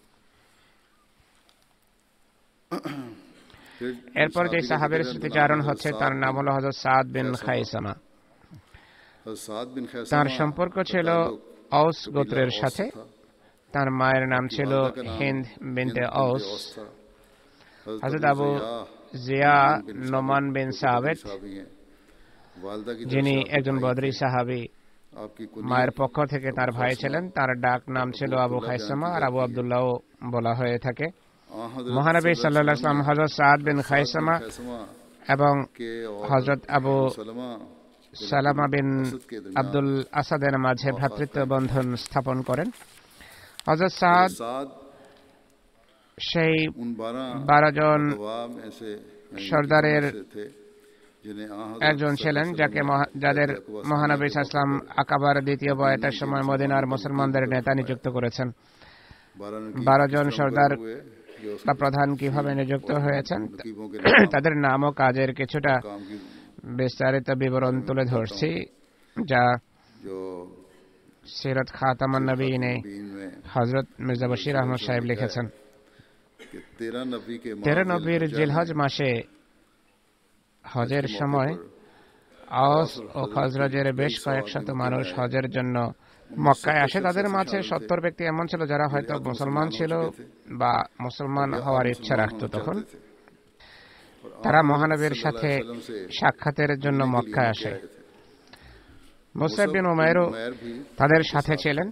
এরপর যে সাহাবীর স্মৃতিচারণ হচ্ছে তার নাম হলো হযরত সাদ বিন খাইসামা। তার সম্পর্ক ছিল আউস গোত্রের সাথে। তার মায়ের নাম ছিল হিন্দ বিনতে আউস। হযরত আবু জিয়া নোমান বিন সাবিত, যিনি একজন বদরি সাহাবী, মায়ের পক্ষ থেকে তার ভাই ছিলেন। তার ডাক নাম ছিল আবু খাইসামা, আর আবু আব্দুল্লাহ বলা হয়ে থাকে। মহানবী সাল্লাল্লাহু আলাইহি ওয়াসাল্লাম হযরত সাদ বিন খাইসামা এবং হযরত আবু সালামা বিন আব্দুল আসাদের মাঝে ভ্রাতৃত্ব বন্ধন স্থাপন করেন। হযরত সাদ সেই 12 জন সর্দারের একজন ছিলেন, যাদের মহানবী সাল্লাল্লাহু আলাইহি ওয়াসাল্লাম আকাবার দ্বিতীয় বয়াতের সময় মদিনার মুসলমানদের নেতা নিযুক্ত করেছেন। 12 জন সর্দার বা প্রধান কিভাবে নিযুক্ত হয়েছেন তাদের নাম ও কাজের কিছুটা বিস্তারিত বিবরণ তুলে ধরছি, যা সিরাত খাতামুন নবীনে হযরত মির্জা বশির আহমদ সাহেব লিখেছেন। 13 নবীর জিলহজ মাসে হজের সময় আওস ও খাজরাজের বেশ কয়েক শত মানুষ হজের জন্য মক্কায় আসে। তাদের মাঝে 70 ব্যক্তি এমন ছিল যারা হয়তো মুসলমান ছিল বা মুসলমান হওয়ার ইচ্ছা রাখত। তখন তারা মহানবীর সাথে সাক্ষাতের জন্য মক্কায় আসে। মুসাব বিন উমাইরও তাদের সাথে ছিলেন।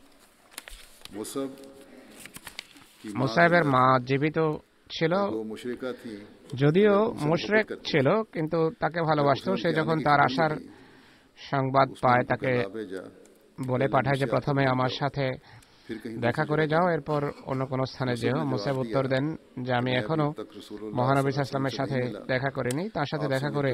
মুসাইবের মা জীবিত ছিল, যদিও মুশরিক ছিল, কিন্তু তাকে ভালোবাসত। সে যখন তার আসার সংবাদ পায় তাকে বলে পাঠায় যে প্রথমে আমার সাথে দেখা করে যাও, এরপর অন্য কোনো স্থানে যেও। মুসাইব উত্তর দেন যে আমি এখনো মহানবী সাল্লাল্লাহু আলাইহি ওয়াসাল্লামের সাথে দেখা করিনি, তার সাথে দেখা করে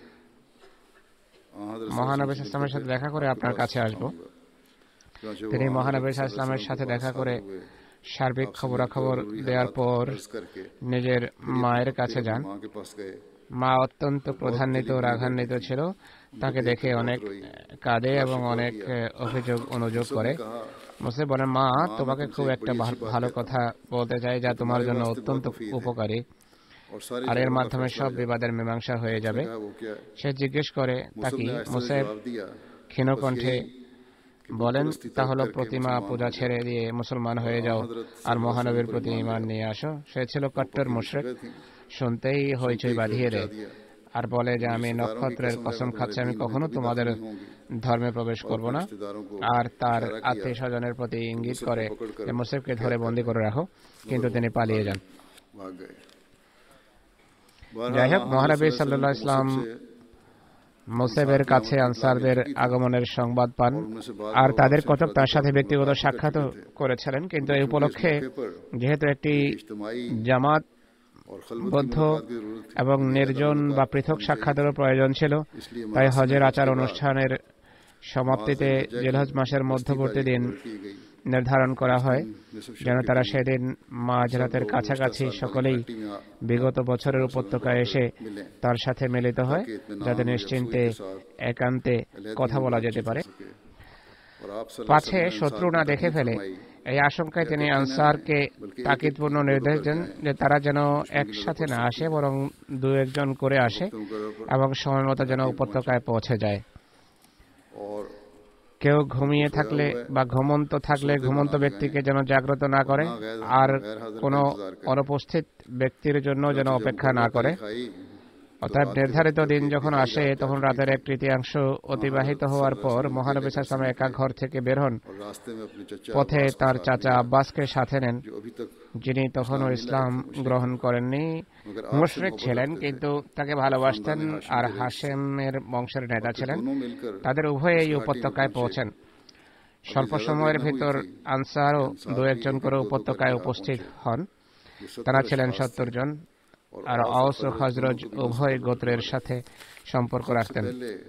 মহানবী সাল্লাল্লাহু আলাইহি ওয়াসাল্লামের সাথে দেখা করে আপনার কাছে আসব। তিনি মহানবী সাল্লাল্লাহু আলাইহি ওয়াসাল্লামের সাথে দেখা করে সার্বিক খবরাখবর দেওয়ার পর নিজের মায়ের কাছে যান। মা অত্যন্ত ক্রোধান্বিত ও রাগান্বিত ছিল। তাকে দেখে অনেক কাঁদে এবং অনেক অভিযোগ অনুযোগ করে। মুসে বলেন, মা তোমাকে খুব একটা ভালো কথা বলতে চাই যা তোমার জন্য অত্যন্ত উপকারী, আর এর মাধ্যমে সব বিবাদের মীমাংসা হয়ে যাবে। সে জিজ্ঞেস করে তাকে। মুসাইব ক্ষীণ কণ্ঠে বলেন, তা হলো প্রতিমা পূজা ছেড়ে দিয়ে মুসলমান হয়ে যাও আর মহানবীর প্রতি ঈমান নিয়ে আসো। সে ছিল কট্টর মুশরিক। শুনতেই হইচই বাঁধিয়ে দেয় আর বলে যে আমি নক্ষত্রের কসম খাচ্ছি, আমি কখনো তোমাদের ধর্মে প্রবেশ করব না। আর তার আত্মীয় স্বজনের প্রতি ইঙ্গিত করে যে মুসাইবকে ধরে বন্দী করে রাখো, কিন্তু তিনি পালিয়ে যান। যাই হোক, মহানবী সাল্লাল্লাহু আলাইহি ওয়াসাল্লাম মুসাইবের কাছে আনসারদের আগমনের সংবাদ পান, আর তাদের কতক তার সাথে ব্যক্তিগত সাক্ষাৎ করেছিলেন। কিন্তু এই উপলক্ষে যেহেতু একটি জামাত বদ্ধ এবং নির্জন বা পৃথক সাক্ষাতেরও প্রয়োজন ছিল, তাই হজের আচার অনুষ্ঠানের সমাপ্তিতে জিলহজ মাসের মধ্যবর্তী দিন নির্ধারণ করা হয়, যেন তারা সেদিন মাঝরাতের কাছাকাছি সকলেই বিগত বছরের উপত্যকায় এসে তার সাথে মিলিত হয়, যাতে নিশ্চিন্তে একান্তে কথা বলা যেতে পারে, পাছে শত্রু না দেখে ফেলে। এই আশঙ্কায় তিনি আনসারকে তাকিদপূর্ণ নির্দেশ দেন যে তারা যেন একসাথে না আসে, বরং 2-1 জন করে আসে এবং সময় মতো যেন উপত্যকায় পৌঁছে যায়। কেউ ঘুমিয়ে থাকলে বা ঘুমন্ত থাকলে ঘুমন্ত ব্যক্তিকে যেন জাগ্রত না করে, আর কোনো অনুপস্থিত ব্যক্তির জন্য যেন অপেক্ষা না করে। অর্থাৎ নির্ধারিত দিন যখন আসে তখন রাতের 1/3 অতিবাহিত হওয়ার পর মহানবী সাল্লাল্লাহু আলাইহি ওয়াসাল্লাম একা ঘর থেকে বের হন। পথে তার চাচা আব্বাসকে সাথে নেন, যিনি তখনও ইসলাম গ্রহণ করেননি, মুশরিক ছিলেন, কিন্তু তাকে ভালোবাসতেন আর হাশেমের বংশের নেতা ছিলেন। তাদের উভয়ে এই উপত্যকায় পৌঁছেন। স্বল্প সময়ের ভিতর আনসারও 2-1 জন করে উপত্যকায় উপস্থিত হন। তারা ছিলেন 70 জন, আর আওস ও খাজরজ উভয় গোত্রের সাথে সম্পর্ক রাখতেন।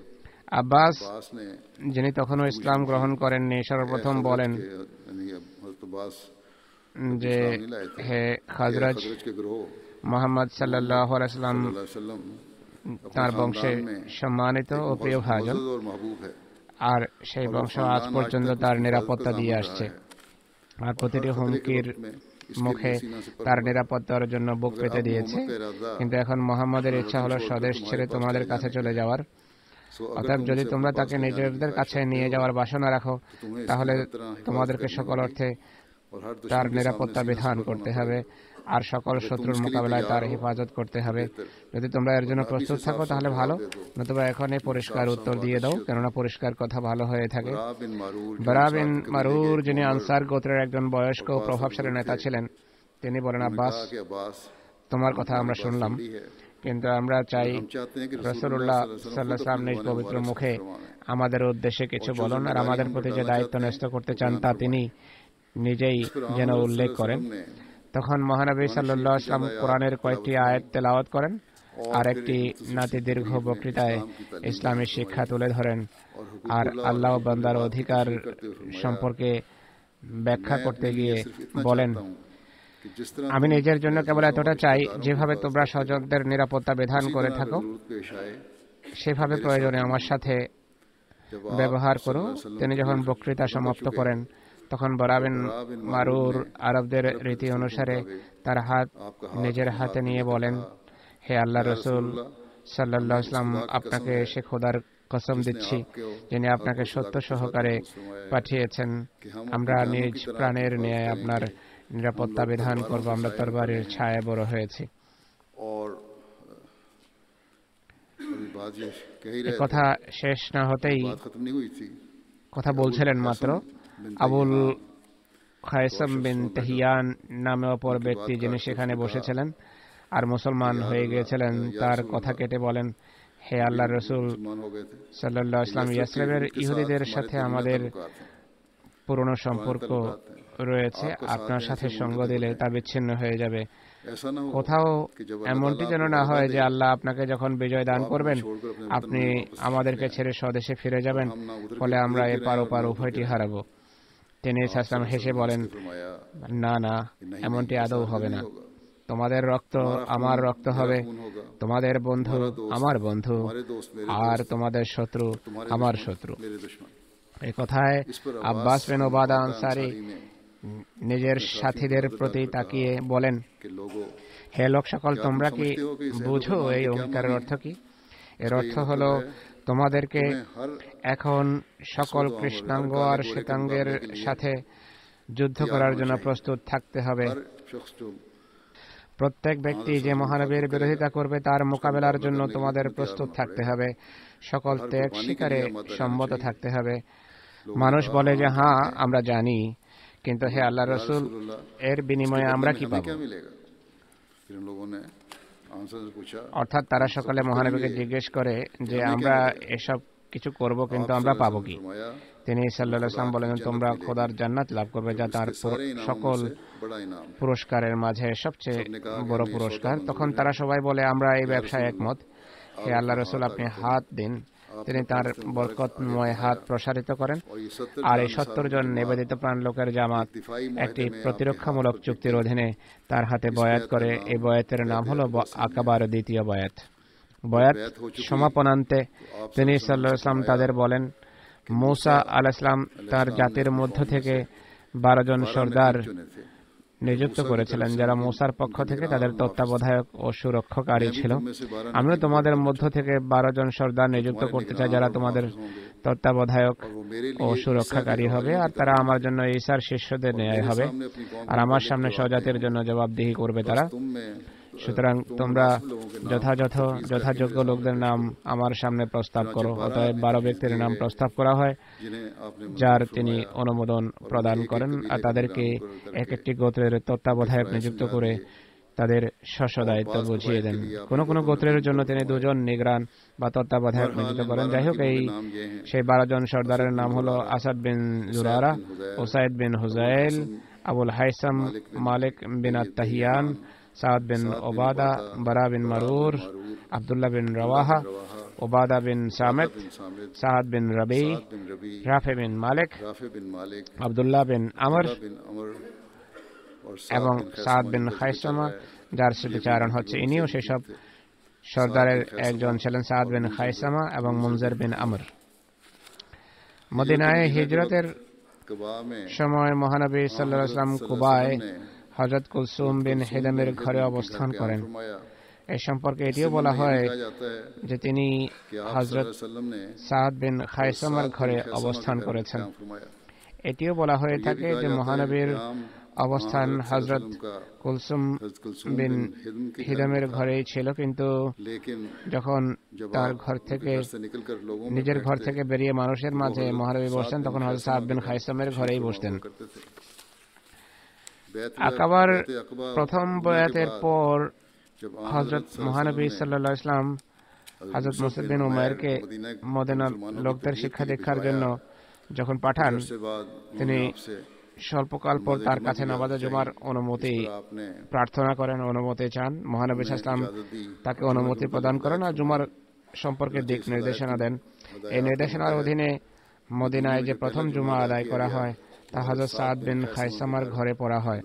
আব্বাস अब्बास ने যিনি তখনও ইসলাম গ্রহণ করেননি সর্বপ্রথম বলেন हज़रत अब्बास যে इस्लाम नहीं लाए थे হে कि খাজরাজ, खजरज के ग्रोह মোহাম্মদ সাল্লাল্লাহু আলাইহি সাল্লাম सल्लल्लाहु अलैहि वसल्लम তার বংশে সম্মানিত ও প্রিয় ভাজন, मुअज़्ज़ज़ और महबूब है আর সেই বংশ আজ পর্যন্ত তার নিরাপত্তা দিয়ে আসছে। আর প্রতিটি হুমকির মুখে তার নিরাপত্তার জন্য বুক পেতে দিয়েছে। কিন্তু এখন মোহাম্মদের ইচ্ছা হলো স্বদেশ ছেড়ে তোমাদের কাছে চলে যাওয়ার। অতএব যদি তোমরা তাকে নিজেদের কাছে নিয়ে যাওয়ার বাসনা রাখো, তাহলে তোমাদেরকে সকল অর্থে তার নিরাপত্তা বিধান করতে হবে আর সকল শত্রুর মোকাবেলায় তার হেফাজত করতে হবে। যদি তোমরা এর জন্য প্রস্তুত থাকো তাহলে ভালো, নতুবা এখনই পরিষ্কার উত্তর দিয়ে দাও, কেননা পরিষ্কার কথা ভালো হয়ে থাকে। বারা বিন মারুর, যিনি আনসার গোত্রের একজন বয়স্ক ও প্রভাবশালী নেতা ছিলেন, তিনি বলেন, আব্বাস, তোমার কথা আমরা শুনলাম, কিন্তু আমরা চাই রাসূলুল্লাহ সাল্লাল্লাহু আলাইহি ওয়াসাল্লাম নিজ পবিত্র মুখে আমাদের উদ্দেশ্যে কিছু বলুন, আর আমাদের প্রতি যে দায়িত্ব ন্যস্ত করতে চান তা তিনি নিজেই যেন উল্লেখ করেন। তখন মহানবী সাল্লাল্লাহু আলাইহি ওয়াসাল্লাম কোরআনের কয়েকটি আয়াত তেলাওয়াত করেন আর একটি নাতি দীর্ঘ বক্তৃতায় ইসলামী শিক্ষা তুলে ধরেন আর আল্লাহ ও বান্দার অধিকার সম্পর্কে ব্যাখ্যা করতে গিয়ে বলেন, আমি নিজের জন্য কেবল এতটা চাই, যেভাবে তোমরা স্বজনদের নিরাপত্তা বিধান করে থাকো সেভাবে প্রয়োজনে আমার সাথে ব্যবহার করো। তিনি যখন বক্তৃতা সমাপ্ত করেন তখন বারা বিন মারুর আরবদের রীতি অনুসারে তার হাত নিজের হাতে নিয়ে বলেন, হে আল্লাহ রসুল সাল্লাল্লাহু আলাইহি ওয়াসাল্লাম, আপনাকে সে খোদার কসম দিচ্ছি যিনি আপনাকে সত্য সহকারে পাঠিয়েছেন, আমরা নিজ প্রাণের ন্যায় আপনার নিরাপত্তা বিধান করব। আমরা তরবারির ছায়ায় বড় হয়েছি। কথা শেষ না হতেই কথা বলছিলেন মাত্র আবুল খায়সাম বিন তাহিয়ান নামে অপর ব্যক্তি, যিনি সেখানে বসেছিলেন আর মুসলমান হয়ে গিয়েছিলেন, তার কথা কেটে বলেন, হে আল্লাহর রাসূল সাল্লাল্লাহু আলাইহি ওয়াসাল্লাম, ইয়াসরিবের ইহুদিদের সাথে আমাদের পুরনো সম্পর্ক রয়েছে, আপনার সাথে সঙ্গ দিলে তা বিচ্ছিন্ন হয়ে যাবে। কোথাও এমনটি যেন না হয় যে আল্লাহ আপনাকে যখন বিজয় দান করবেন আপনি আমাদেরকে ছেড়ে স্বদেশে ফিরে যাবেন, ফলে আমরা এপার ওপার উভয়টি হারাবো। তিনি সাল্লাম হেসে বলেন, না না, এমনটি আদৌ হবে না। তোমাদের রক্ত আমার রক্ত হবে, তোমাদের বন্ধু আমার বন্ধু, আর তোমাদের শত্রু আমার শত্রু। এই কথায় আব্বাস বিন ওবাদা আনসারী নিজের সাথীদের প্রতি তাকিয়ে বলেন, হে লোক সকল, তোমরা কি বুঝো এই অঙ্গীকারের অর্থ কি? এর অর্থ হলো তোমাদেরকে এখন সকল কৃষ্ণাঙ্গ আর শ্বেতাঙ্গের সাথে যুদ্ধ করার জন্য প্রস্তুত থাকতে হবে। প্রত্যেক ব্যক্তি যে মহানবীর বিরোধিতা করবে তার মোকাবেলার জন্য তোমাদের প্রস্তুত থাকতে হবে, সকল ত্যাগ স্বীকারে সম্মত থাকতে হবে। মানুষ বলে যে হ্যাঁ আমরা জানি, কিন্তু হে আল্লাহ রসুল, এর বিনিময়ে আমরা কি পাবো? অর্থাৎ তারা সকলে মহানবীকে জিজ্ঞেস করে যে আমরা এসব কিছু করব, কিন্তু আমরা পাবো কি? তিনি সাল্লাল্লাহু আলাইহি ওয়াসাল্লাম বলেন, তোমরা খোদার জান্নাত লাভ করবে, যা তার সকল পুরস্কারের মাঝে সবচেয়ে বড় পুরস্কার। তখন তারা সবাই বলে, আমরা এই ব্যবসায় একমত। হে আল্লাহ রসুল, আপনি হাত দিন। তিনি তার বরকতময় হাত প্রসারিত করেন আর এই 70 জন নিবেদিত প্রাণ লোকের জামাত একটি প্রতিরক্ষামূলক চুক্তির অধীনে তার হাতে বয়াত করে। এই বয়াতের নাম হলো আকাবার দ্বিতীয় বয়াত। বয়াত সমাপনান্তে তিনি সাল্লাল্লাহু আলাইহি ওয়াসাল্লাম তাদের বলেন, মূসা আলাইহিস সালাম তার জাতির মধ্য থেকে 12 জন সর্দার নিযুক্ত করেছিলেন, যারা মূসার পক্ষ থেকে তাদের তত্ত্বাবধায়ক ও সুরক্ষাকারী ছিল। আমিও তোমাদের মধ্য থেকে 12 জন সর্দার নিযুক্ত করতে চাই, যারা তোমাদের তত্ত্বাবধায়ক ও সুরক্ষাকারী হবে, আর তারা আমার জন্য ঈসার শিষ্যদের ন্যায় হবে আর আমার সামনে স্বজাতির জন্য জবাবদিহি করবে তারা। সুতরাং তোমরা যথাযোগ্য লোকদের নাম আমার সামনে প্রস্তাব করো। অতএব 12 ব্যক্তির নাম প্রস্তাব করা হয়, যার তিনি অনুমোদন প্রদান করেন, আর তাদেরকে এক একটি গোত্রের তত্ত্বাবধায়ক নিযুক্ত করে তাদের স্ব দায়িত্ব বুঝিয়ে দেন। কোন কোন গোত্রের জন্য তিনি 2 জন নিগরান বা তত্ত্বাবধায়ক নিযুক্ত করেন। যাই হোক, সেই 12 জন সর্দারের নাম হলো Asad bin Zurarah, Usaid bin Huzail, Abul Haitham, Malik bin Attahiyan, Saad bin Ubada, Bara bin মারুর, Abdullah বিন রাওয়াহা, उबादा बिन सामित, साद बिन रबी, রাফে বিন মালিক, আব্দুল্লাহ বিন আমর এবং সাদ বিন খাইসামা, যার স্মৃতিচারণ হচ্ছে ইনিও সেসব সর্দারের একজন ছিলেন, সাদ বিন খাইসামা এবং মুনজির বিন আমর। মদিনায় হিজরতের সময় মহানবী সাল্লাল্লাহু আলাইহি ওয়াসাল্লাম কুবায় হযরত কুলসুম বিন হিদামের ঘরে অবস্থান করেন। এই সম্পর্কে এটিও বলা হয় যে তিনি হযরত সাদ বিন খাইসামার ঘরে অবস্থান করেছেন। এটিও বলা হয়ে থাকে যে মহানবীর অবস্থান হযরত কুলসুম বিন হিদামের ঘরেই ছিল, কিন্তু যখন তার ঘর থেকে নিজের ঘর থেকে বেরিয়ে মানুষের মাঝে মহানবী বসতেন তখন হযরত সাদ বিন খাইসামের ঘরেই বসতেন। আকাবার প্রথম বয়াতের পর হযরত মহানবী সাল্লাল্লাহু আলাইহি ওয়াসাল্লাম হযরত মুসআব বিন উমাইরকে মদিনার লোকদের শিক্ষা দীক্ষার জন্য যখন পাঠান, তিনি স্বল্পকাল পর তার কাছে নামাজে জুমার অনুমতি প্রার্থনা করেন, অনুমতি চান। মহানবী সাল্লাল্লাহু আলাইহি ওয়াসাল্লাম তাকে অনুমতি প্রদান করেন আর জুমার সম্পর্কে দিক নির্দেশনা দেন। এই নির্দেশনার অধীনে মদিনায় যে প্রথম জুমা আদায় করা হয় তা হযরত সাদ বিন খাইসামার ঘরে পড়া হয়।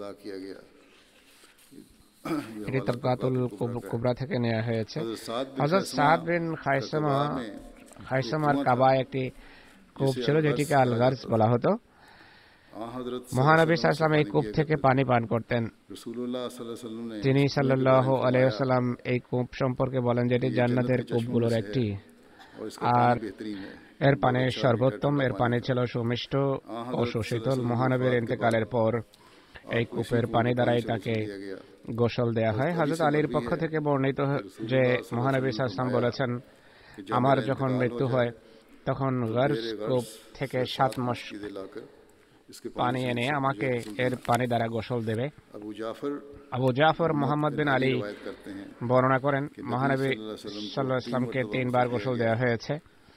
এটি তাবকাতুল কুবরা থেকে নেওয়া হয়েছে। হযরত সাদ বিন খাইসামার কাবায় একটি কূপ ছিল যেটিকে আল গারজ বলা হতো। মহানবী সাল্লাল্লাহু আলাইহি ওয়াসাল্লাম এই কূপ থেকে পানি পান করতেন। তিনি সাল্লাল্লাহু আলাইহি ওয়াসাল্লাম এই কূপ সম্পর্কে বলেন যেটি জান্নাতের কূপগুলোর একটি, আর এর পানি সর্বোত্তম, এর পানি ছিল সুমিষ্ট ও সুশীতল। মহানবীর ইন্তেকালের পর এই কূপের পানি দ্বারাই তাকে গোসল দেয়া হয়। হযরত আলীর পক্ষ থেকে বর্ণিত যে মহানবী সাল্লাল্লাহু আলাইহি ওয়াসাল্লাম বলেছেন, আমার যখন মৃত্যু হয় তখন গারজ কূপ থেকে 7 মশ পানি এনে আমাকে এর পানি দ্বারা গোসল দেবে। আবু জাফর মুহাম্মদ বিন আলী বর্ণনা করেন, মহানবী সাল্লাল্লাহু আলাইহি ওয়াসাল্লামকে 3 বার গোসল দেওয়া হয়েছে।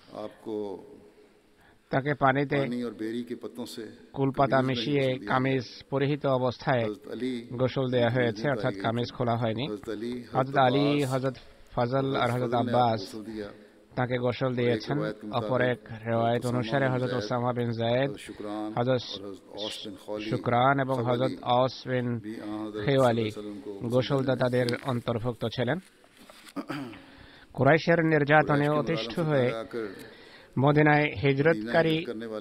তাকে পানিতে কুলপাতা মিশিয়ে কামিজ পরিহিত অবস্থায় গোসল দেওয়া হয়েছে, অর্থাৎ কামিজ খোলা হয়নি। হযরত আলী, হযরত ফজল আর হযরত আব্বাস তাকে গোসল দিয়েছেন। অপর এক রিওয়ায়াত অনুসারে হযরত ওসামা বিন যায়েদ, হযরত শুকরান এবং হযরত আওস বিন খিওয়ালি গোসলদাতাদের অন্তর্ভুক্ত ছিলেন। কুরাইশের নির্যাতনে অতিষ্ঠ হয়ে মদিনায় হিজরতকারী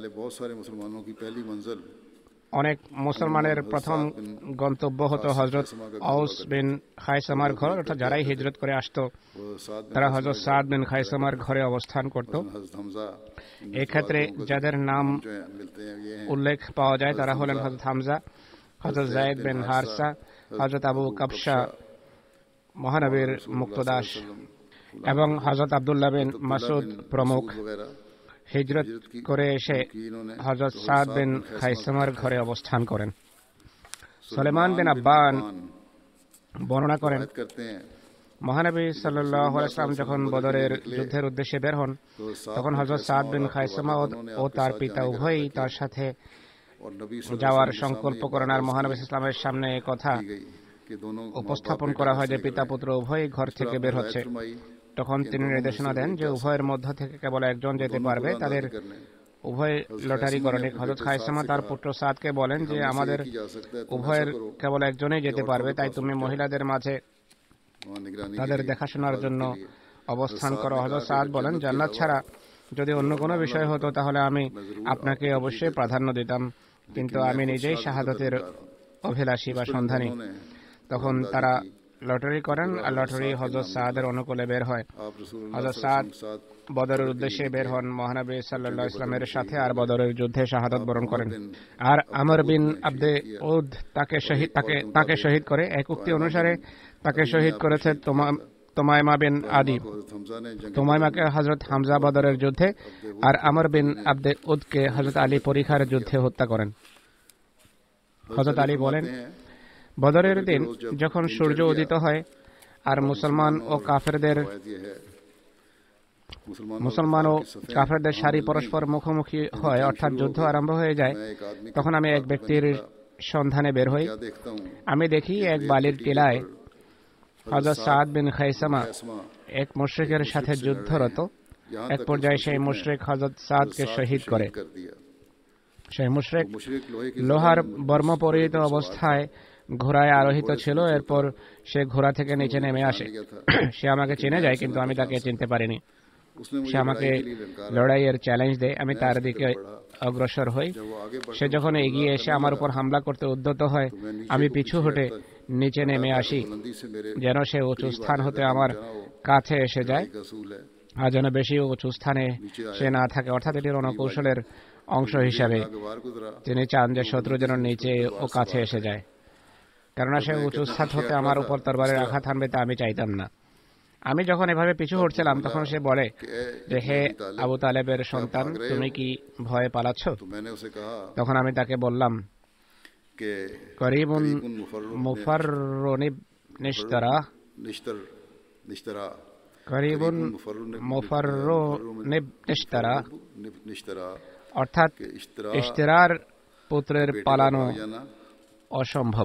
অনেক মুসলমানের প্রথম গন্তব্য হতো হযরত আওস বিন খাইসামার ঘর, অর্থাৎ যারাই হিজরত করে আসতো তারা হযরত সাদ বিন খাইসামার ঘরে অবস্থান করত। এক্ষেত্রে যাদের নাম উল্লেখ পাওয়া যায় তারা হলেন হযরত হামজা, হযরত যায়েদ বিন হারসা, হযরত আবু কাবশা মহানবীর মুক্তদাস এবং হযরত আব্দুল্লাহ বিন মাসউদ প্রমুখ। হিজরত করে এসে হযরত সাদ বিন খাইসামার ঘরে অবস্থান করেন। সুলাইমান বিন আব্বান বর্ণনা করেন, মহানবী সাল্লাল্লাহু আলাইহি ওয়াসাল্লাম যখন বদরের যুদ্ধের উদ্দেশ্যে বের হন তখন হযরত সাদ বিন খাইসামা ও তার পিতা উভয়ই তার সাথে যাওয়ার সংকল্প করেন। আর মহানবী সাল্লাল্লাহু আলাইহি ওয়াসাল্লামের সামনে কথা উপস্থাপন করা হয় যে পিতা পুত্র উভয়ই ঘর থেকে বের হচ্ছে। তখন তিনি নির্দেশনা দেন যে উভয়ের মধ্য থেকে কেবল একজন যেতে পারবে, তাদের উভয় লটারি করেন। হযরত খাইসামা তার পুত্র সাদকে বলেন যে আমাদের উভয়ের কেবল একজনই যেতে পারবে, তাই তুমি মহিলাদের মাঝে তাদের দেখাশোনার জন্য অবস্থান করো। হযরত সাদ বলেন, জান্নাত ছাড়া যদি অন্য কোনো বিষয় হতো তাহলে আমি আপনাকে অবশ্যই প্রাধান্য দিতাম, কিন্তু আমি নিজেই শাহাদাতের অভিলাষী বা সন্ধানী। তখন তারা লটারি করেন আর লটারি হযরত সাদের অনুকূলে বের হয়। হযরত সাদ বদরের উদ্দেশ্যে বের হন মহানবী সাল্লাল্লাহু আলাইহি ওয়াসাল্লামের সাথে আর বদরের যুদ্ধে শাহাদাত বরণ করেন। আর আমর বিন আবদে উদ তাকে শহীদ করে। এক উক্তি অনুসারে তাকে শহীদ করেছে তুমাইমা বিন আদি। তুমাইমাকে হযরত হামজা বদরের যুদ্ধে আর আমর বিন আবদে উদকে হযরত আলী পরীক্ষার যুদ্ধে হত্যা করেন। হযরত আলী বলেন, বদরের দিন যখন সূর্য উদিত হয় আর মুসলমান ও কাফেরদের সারি পরস্পর মুখোমুখি হয়, অর্থাৎ যুদ্ধ আরম্ভ হয়ে যায়, তখন আমি এক ব্যক্তির সন্ধানে বের হই। আমি দেখি এক বালির টিলায় হযরত সাদ বিন খাইসামা এক মুশরিকের সাথে যুদ্ধরত। এক পর্যায়ে সেই মুশরিক হযরত সাদকে শহীদ করে। সেই মুশরিক লোহার বর্ম পরিহিত অবস্থায় ঘোড়ায় আরোহিত ছিল। এরপর সে ঘোড়া থেকে নিচে নেমে আসে। সে আমাকে চিনে যায়, কিন্তু আমি তাকে চিনতে পারিনি। সে আমাকে লড়াইয়ের চ্যালেঞ্জ দেয়। আমি তার দিকে অগ্রসর হই। সে যখন এগিয়ে এসে আমার উপর হামলা করতে উদ্যত হয়, আমি পিছু হটে নিচে নেমে আসি, যেন সে উঁচু স্থান হতে আমার কাছে এসে যায়, আর যেন বেশি উঁচু স্থানে সে না থাকে। অর্থাৎ এটি রণকৌশলের অংশ হিসাবে তিনি চান যে শত্রু যেন নিচে ও কাছে এসে যায়, কেননা সে উঁচু স্থান হতে আমার উপর তরবারের আঘাত হানবে, তা আমি চাইতাম না। আমি যখন এভাবে পিছু হটছিলাম, তখন সে বলে যে, হে আবু তালেবের সন্তান, তুমি কি ভয়ে পালাচ্ছ? তখন আমি তাকে বললাম, করিবুন মুফাররুনিব নিশতারা, করিবুন মুফাররুনিব নিশতারা, অর্থাৎ ইশতেরার পুত্রের পালানো অসম্ভব।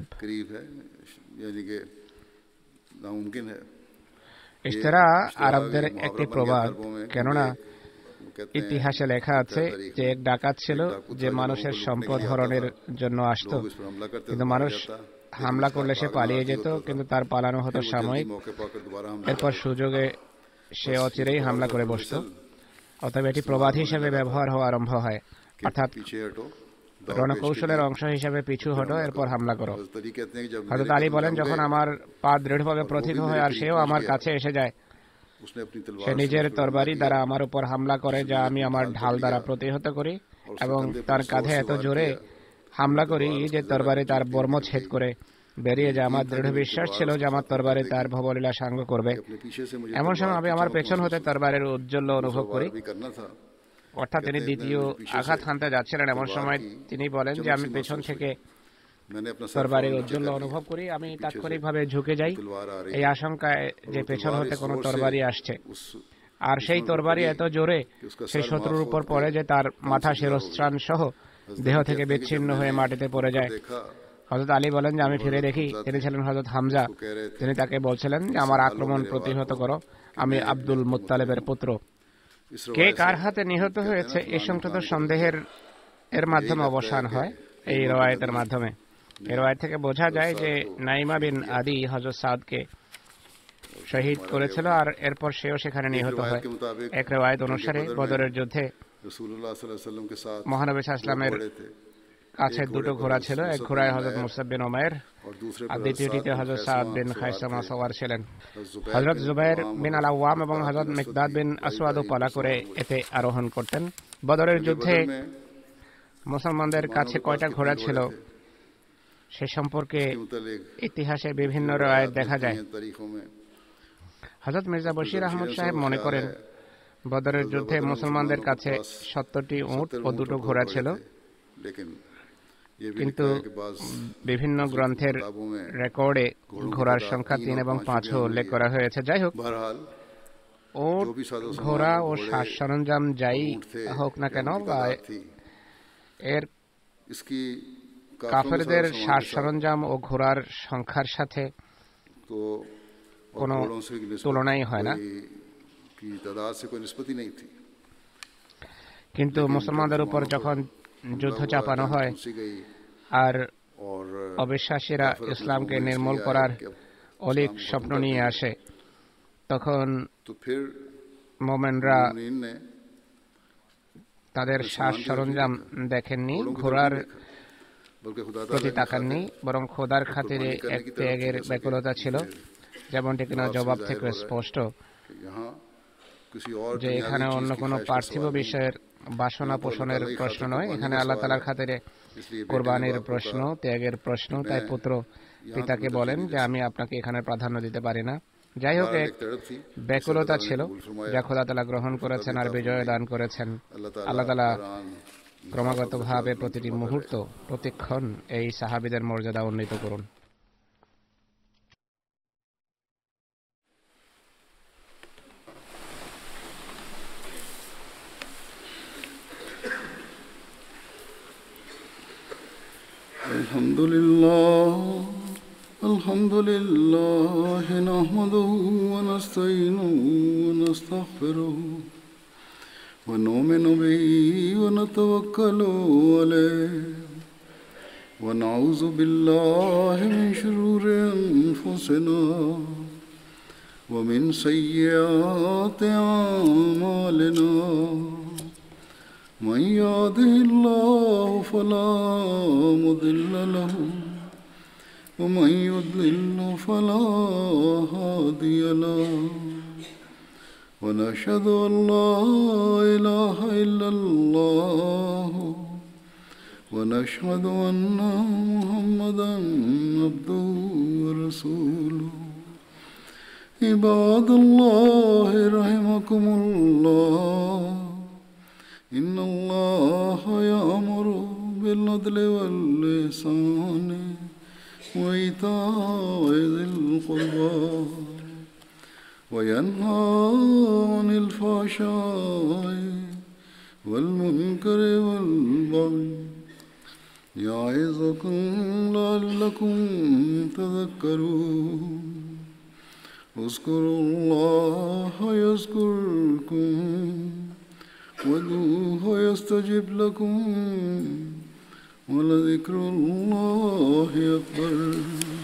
ইশতেরা আরবদের একটি প্রবাদ, কেননা ইতিহাসে লেখা আছে যে এক ডাকাত ছিল যে মানুষের সম্পদ হরণের জন্য আসত, কিন্তু মানুষ হামলা করলে সে পালিয়ে যেত, কিন্তু তার পালানো হতো সাময়িক। এরপর সুযোগে সে অচিরেই হামলা করে বসত। অতএব এটি প্রবাদ হিসেবে ব্যবহার হওয়া আরম্ভ হয়, অর্থাৎ রণকৌশলের অংশ হিসেবে পিছু হটো, এরপর হামলা করো। হযরত আলী বলেন, যখন আমার পা দৃঢ়ভাবে প্রথিত হয় আর সেও আমার কাছে এসে যায়, সে নিজের তরবারি দ্বারা আমার উপর হামলা করে, যা আমি আমার ঢাল দ্বারা প্রতিহত করি, এবং তার কাঁধে এত জোরে হামলা করি যে তরবারি তার বর্ম ছেদ করে বেরিয়ে যায়। আমার দৃঢ় বিশ্বাস ছিল যে আমার তরবারি তার ভবলীলা সাঙ্গ করবে। এমন সময় আমি আমার পেছন হতে তরবারের উজ্জ্বল্য অনুভব করি, অর্থাৎ তিনি দ্বিতীয় আঘাত হানতে যাচ্ছিলেন। এমন সময় তিনি বলেন যে আমি পেছন থেকে তরবারির উজ্জ্বল্য অনুভব করি। আমি তাৎক্ষণিকভাবে ঝুঁকে যাই, এই আশঙ্কায় যে পেছন হতে কোনো তরবারি আসছে, আর সেই তরবারি এত জোরে সেই শত্রুর উপর পড়ে যে তার মাথা শিরস্ত্রাণ সহ দেহ থেকে বিচ্ছিন্ন হয়ে মাটিতে পড়ে যায়। হযরত আলী বলেন যে আমি ফিরে দেখি তিনি ছিলেন হযরত হামজা। তিনি তাকে বলছিলেন যে আমার আক্রমণ প্রতিহত করো, আমি আব্দুল মুত্তালিবের পুত্র। কে কার হাতে নিহত হয়েছে এই সংক্রান্ত সন্দেহের মাধ্যমে অবসান হয় এই রওয়ায়াতের মাধ্যমে। এই রওয়ায়াত থেকে বোঝা যায় যে নাইমা বিন আদি হযরত সাদকে শহীদ করেছিল, আর এরপর সেও সেখানে নিহত হয়। এক রওয়ায়াত অনুসারে বদরের যুদ্ধে মহানবী সাল্লাল্লাহু আলাইহি ওয়াসাল্লামের কাছে দুটো ঘোড়া ছিল। এক ঘোড়ায় হযরত মুসআব বিন উমাইর আর দ্বিতীয়টিতে হযরত সাদ বিন খায়সামা সওয়ার ছিলেন। হযরত জুবাইর বিন আল আওয়াম এবং হযরত মিকদাদ বিন আসওয়াদ পালা করে এতে আরোহণ করতেন। বদরের যুদ্ধে মুসলমানদের কাছে কয়টা ঘোড়া ছিল সে সম্পর্কে ইতিহাসে বিভিন্ন রওয়ায়াত দেখা যায়। হযরত মির্জা বশির আহমদ সাহেব মনে করেন বদরের যুদ্ধে মুসলমানদের কাছে ৭০টি উট ও দুটো ঘোড়া ছিল, কিন্তু বিভিন্ন গ্রন্থের রেকর্ডে ঘোড়ার সংখ্যা ৩ এবং ৫ উল্লেখ করা হয়েছে। যাই হোক, উট, ঘোড়া ও সাজ সরঞ্জাম যাই হোক না কেন, বা এর কাফেরদের সাজ সরঞ্জাম ও ঘোড়ার সংখ্যার সাথে কোনো তুলনাই হয় না। কিন্তু মুসলমানদের উপর যখন যুদ্ধ চাপানো হয় আর অবিশ্বাসীরা ইসলামকে নির্মূল করার অলীক স্বপ্ন নিয়ে আসে, তখন মোমেনরা তাদের সাজ সরঞ্জাম দেখেননি, ঘোড়ার প্রতি তাকাননি, বরং খোদার খাতিরে এক ত্যাগের ব্যাকুলতা ছিল, যেমনটি কিনা জবাব থেকে স্পষ্ট যে এখানে অন্য কোনো পার্থিব বিষয়ের বাসনা পোষণের প্রশ্ন নয়, এখানে আল্লাহ তাআলার খাতিরে কুরবানির প্রশ্ন, ত্যাগের প্রশ্ন। তাই পুত্র পিতাকে বলেন যে আমি আপনাকে এখানে প্রাধান্য দিতে পারি না। যাই হোক, এক ব্যাকুলতা ছিল যা খোদা তাআলা গ্রহণ করেছেন আর বিজয় দান করেছেন। আল্লাহ তাআলা ক্রমাগতভাবে প্রতিটি মুহূর্ত, প্রতিক্ষণ এই সাহাবীদের মর্যাদা উন্নীত করুন। الحمد لله نحمده ونستعينه ونستغفره ونؤمن به ونتوكل عليه ونعوذ بالله من شرور أنفسنا ومن سيئات أعمالنا من يهده الله فلا مضل له ومن يضلل فلا هادي له ونشهد أن لا إله إلا الله ونشهد أن محمدا عبده ورسوله عباد الله رحمكم الله إن الله يأمر بالعدل والإحسان وإيتاء ذي القربى وينهى عن الفحشاء والمنكر والبغي يعظكم لعلكم تذكرون اذكروا الله يذكركم وادعوه يستجب لكم ولذكر الله أكبر.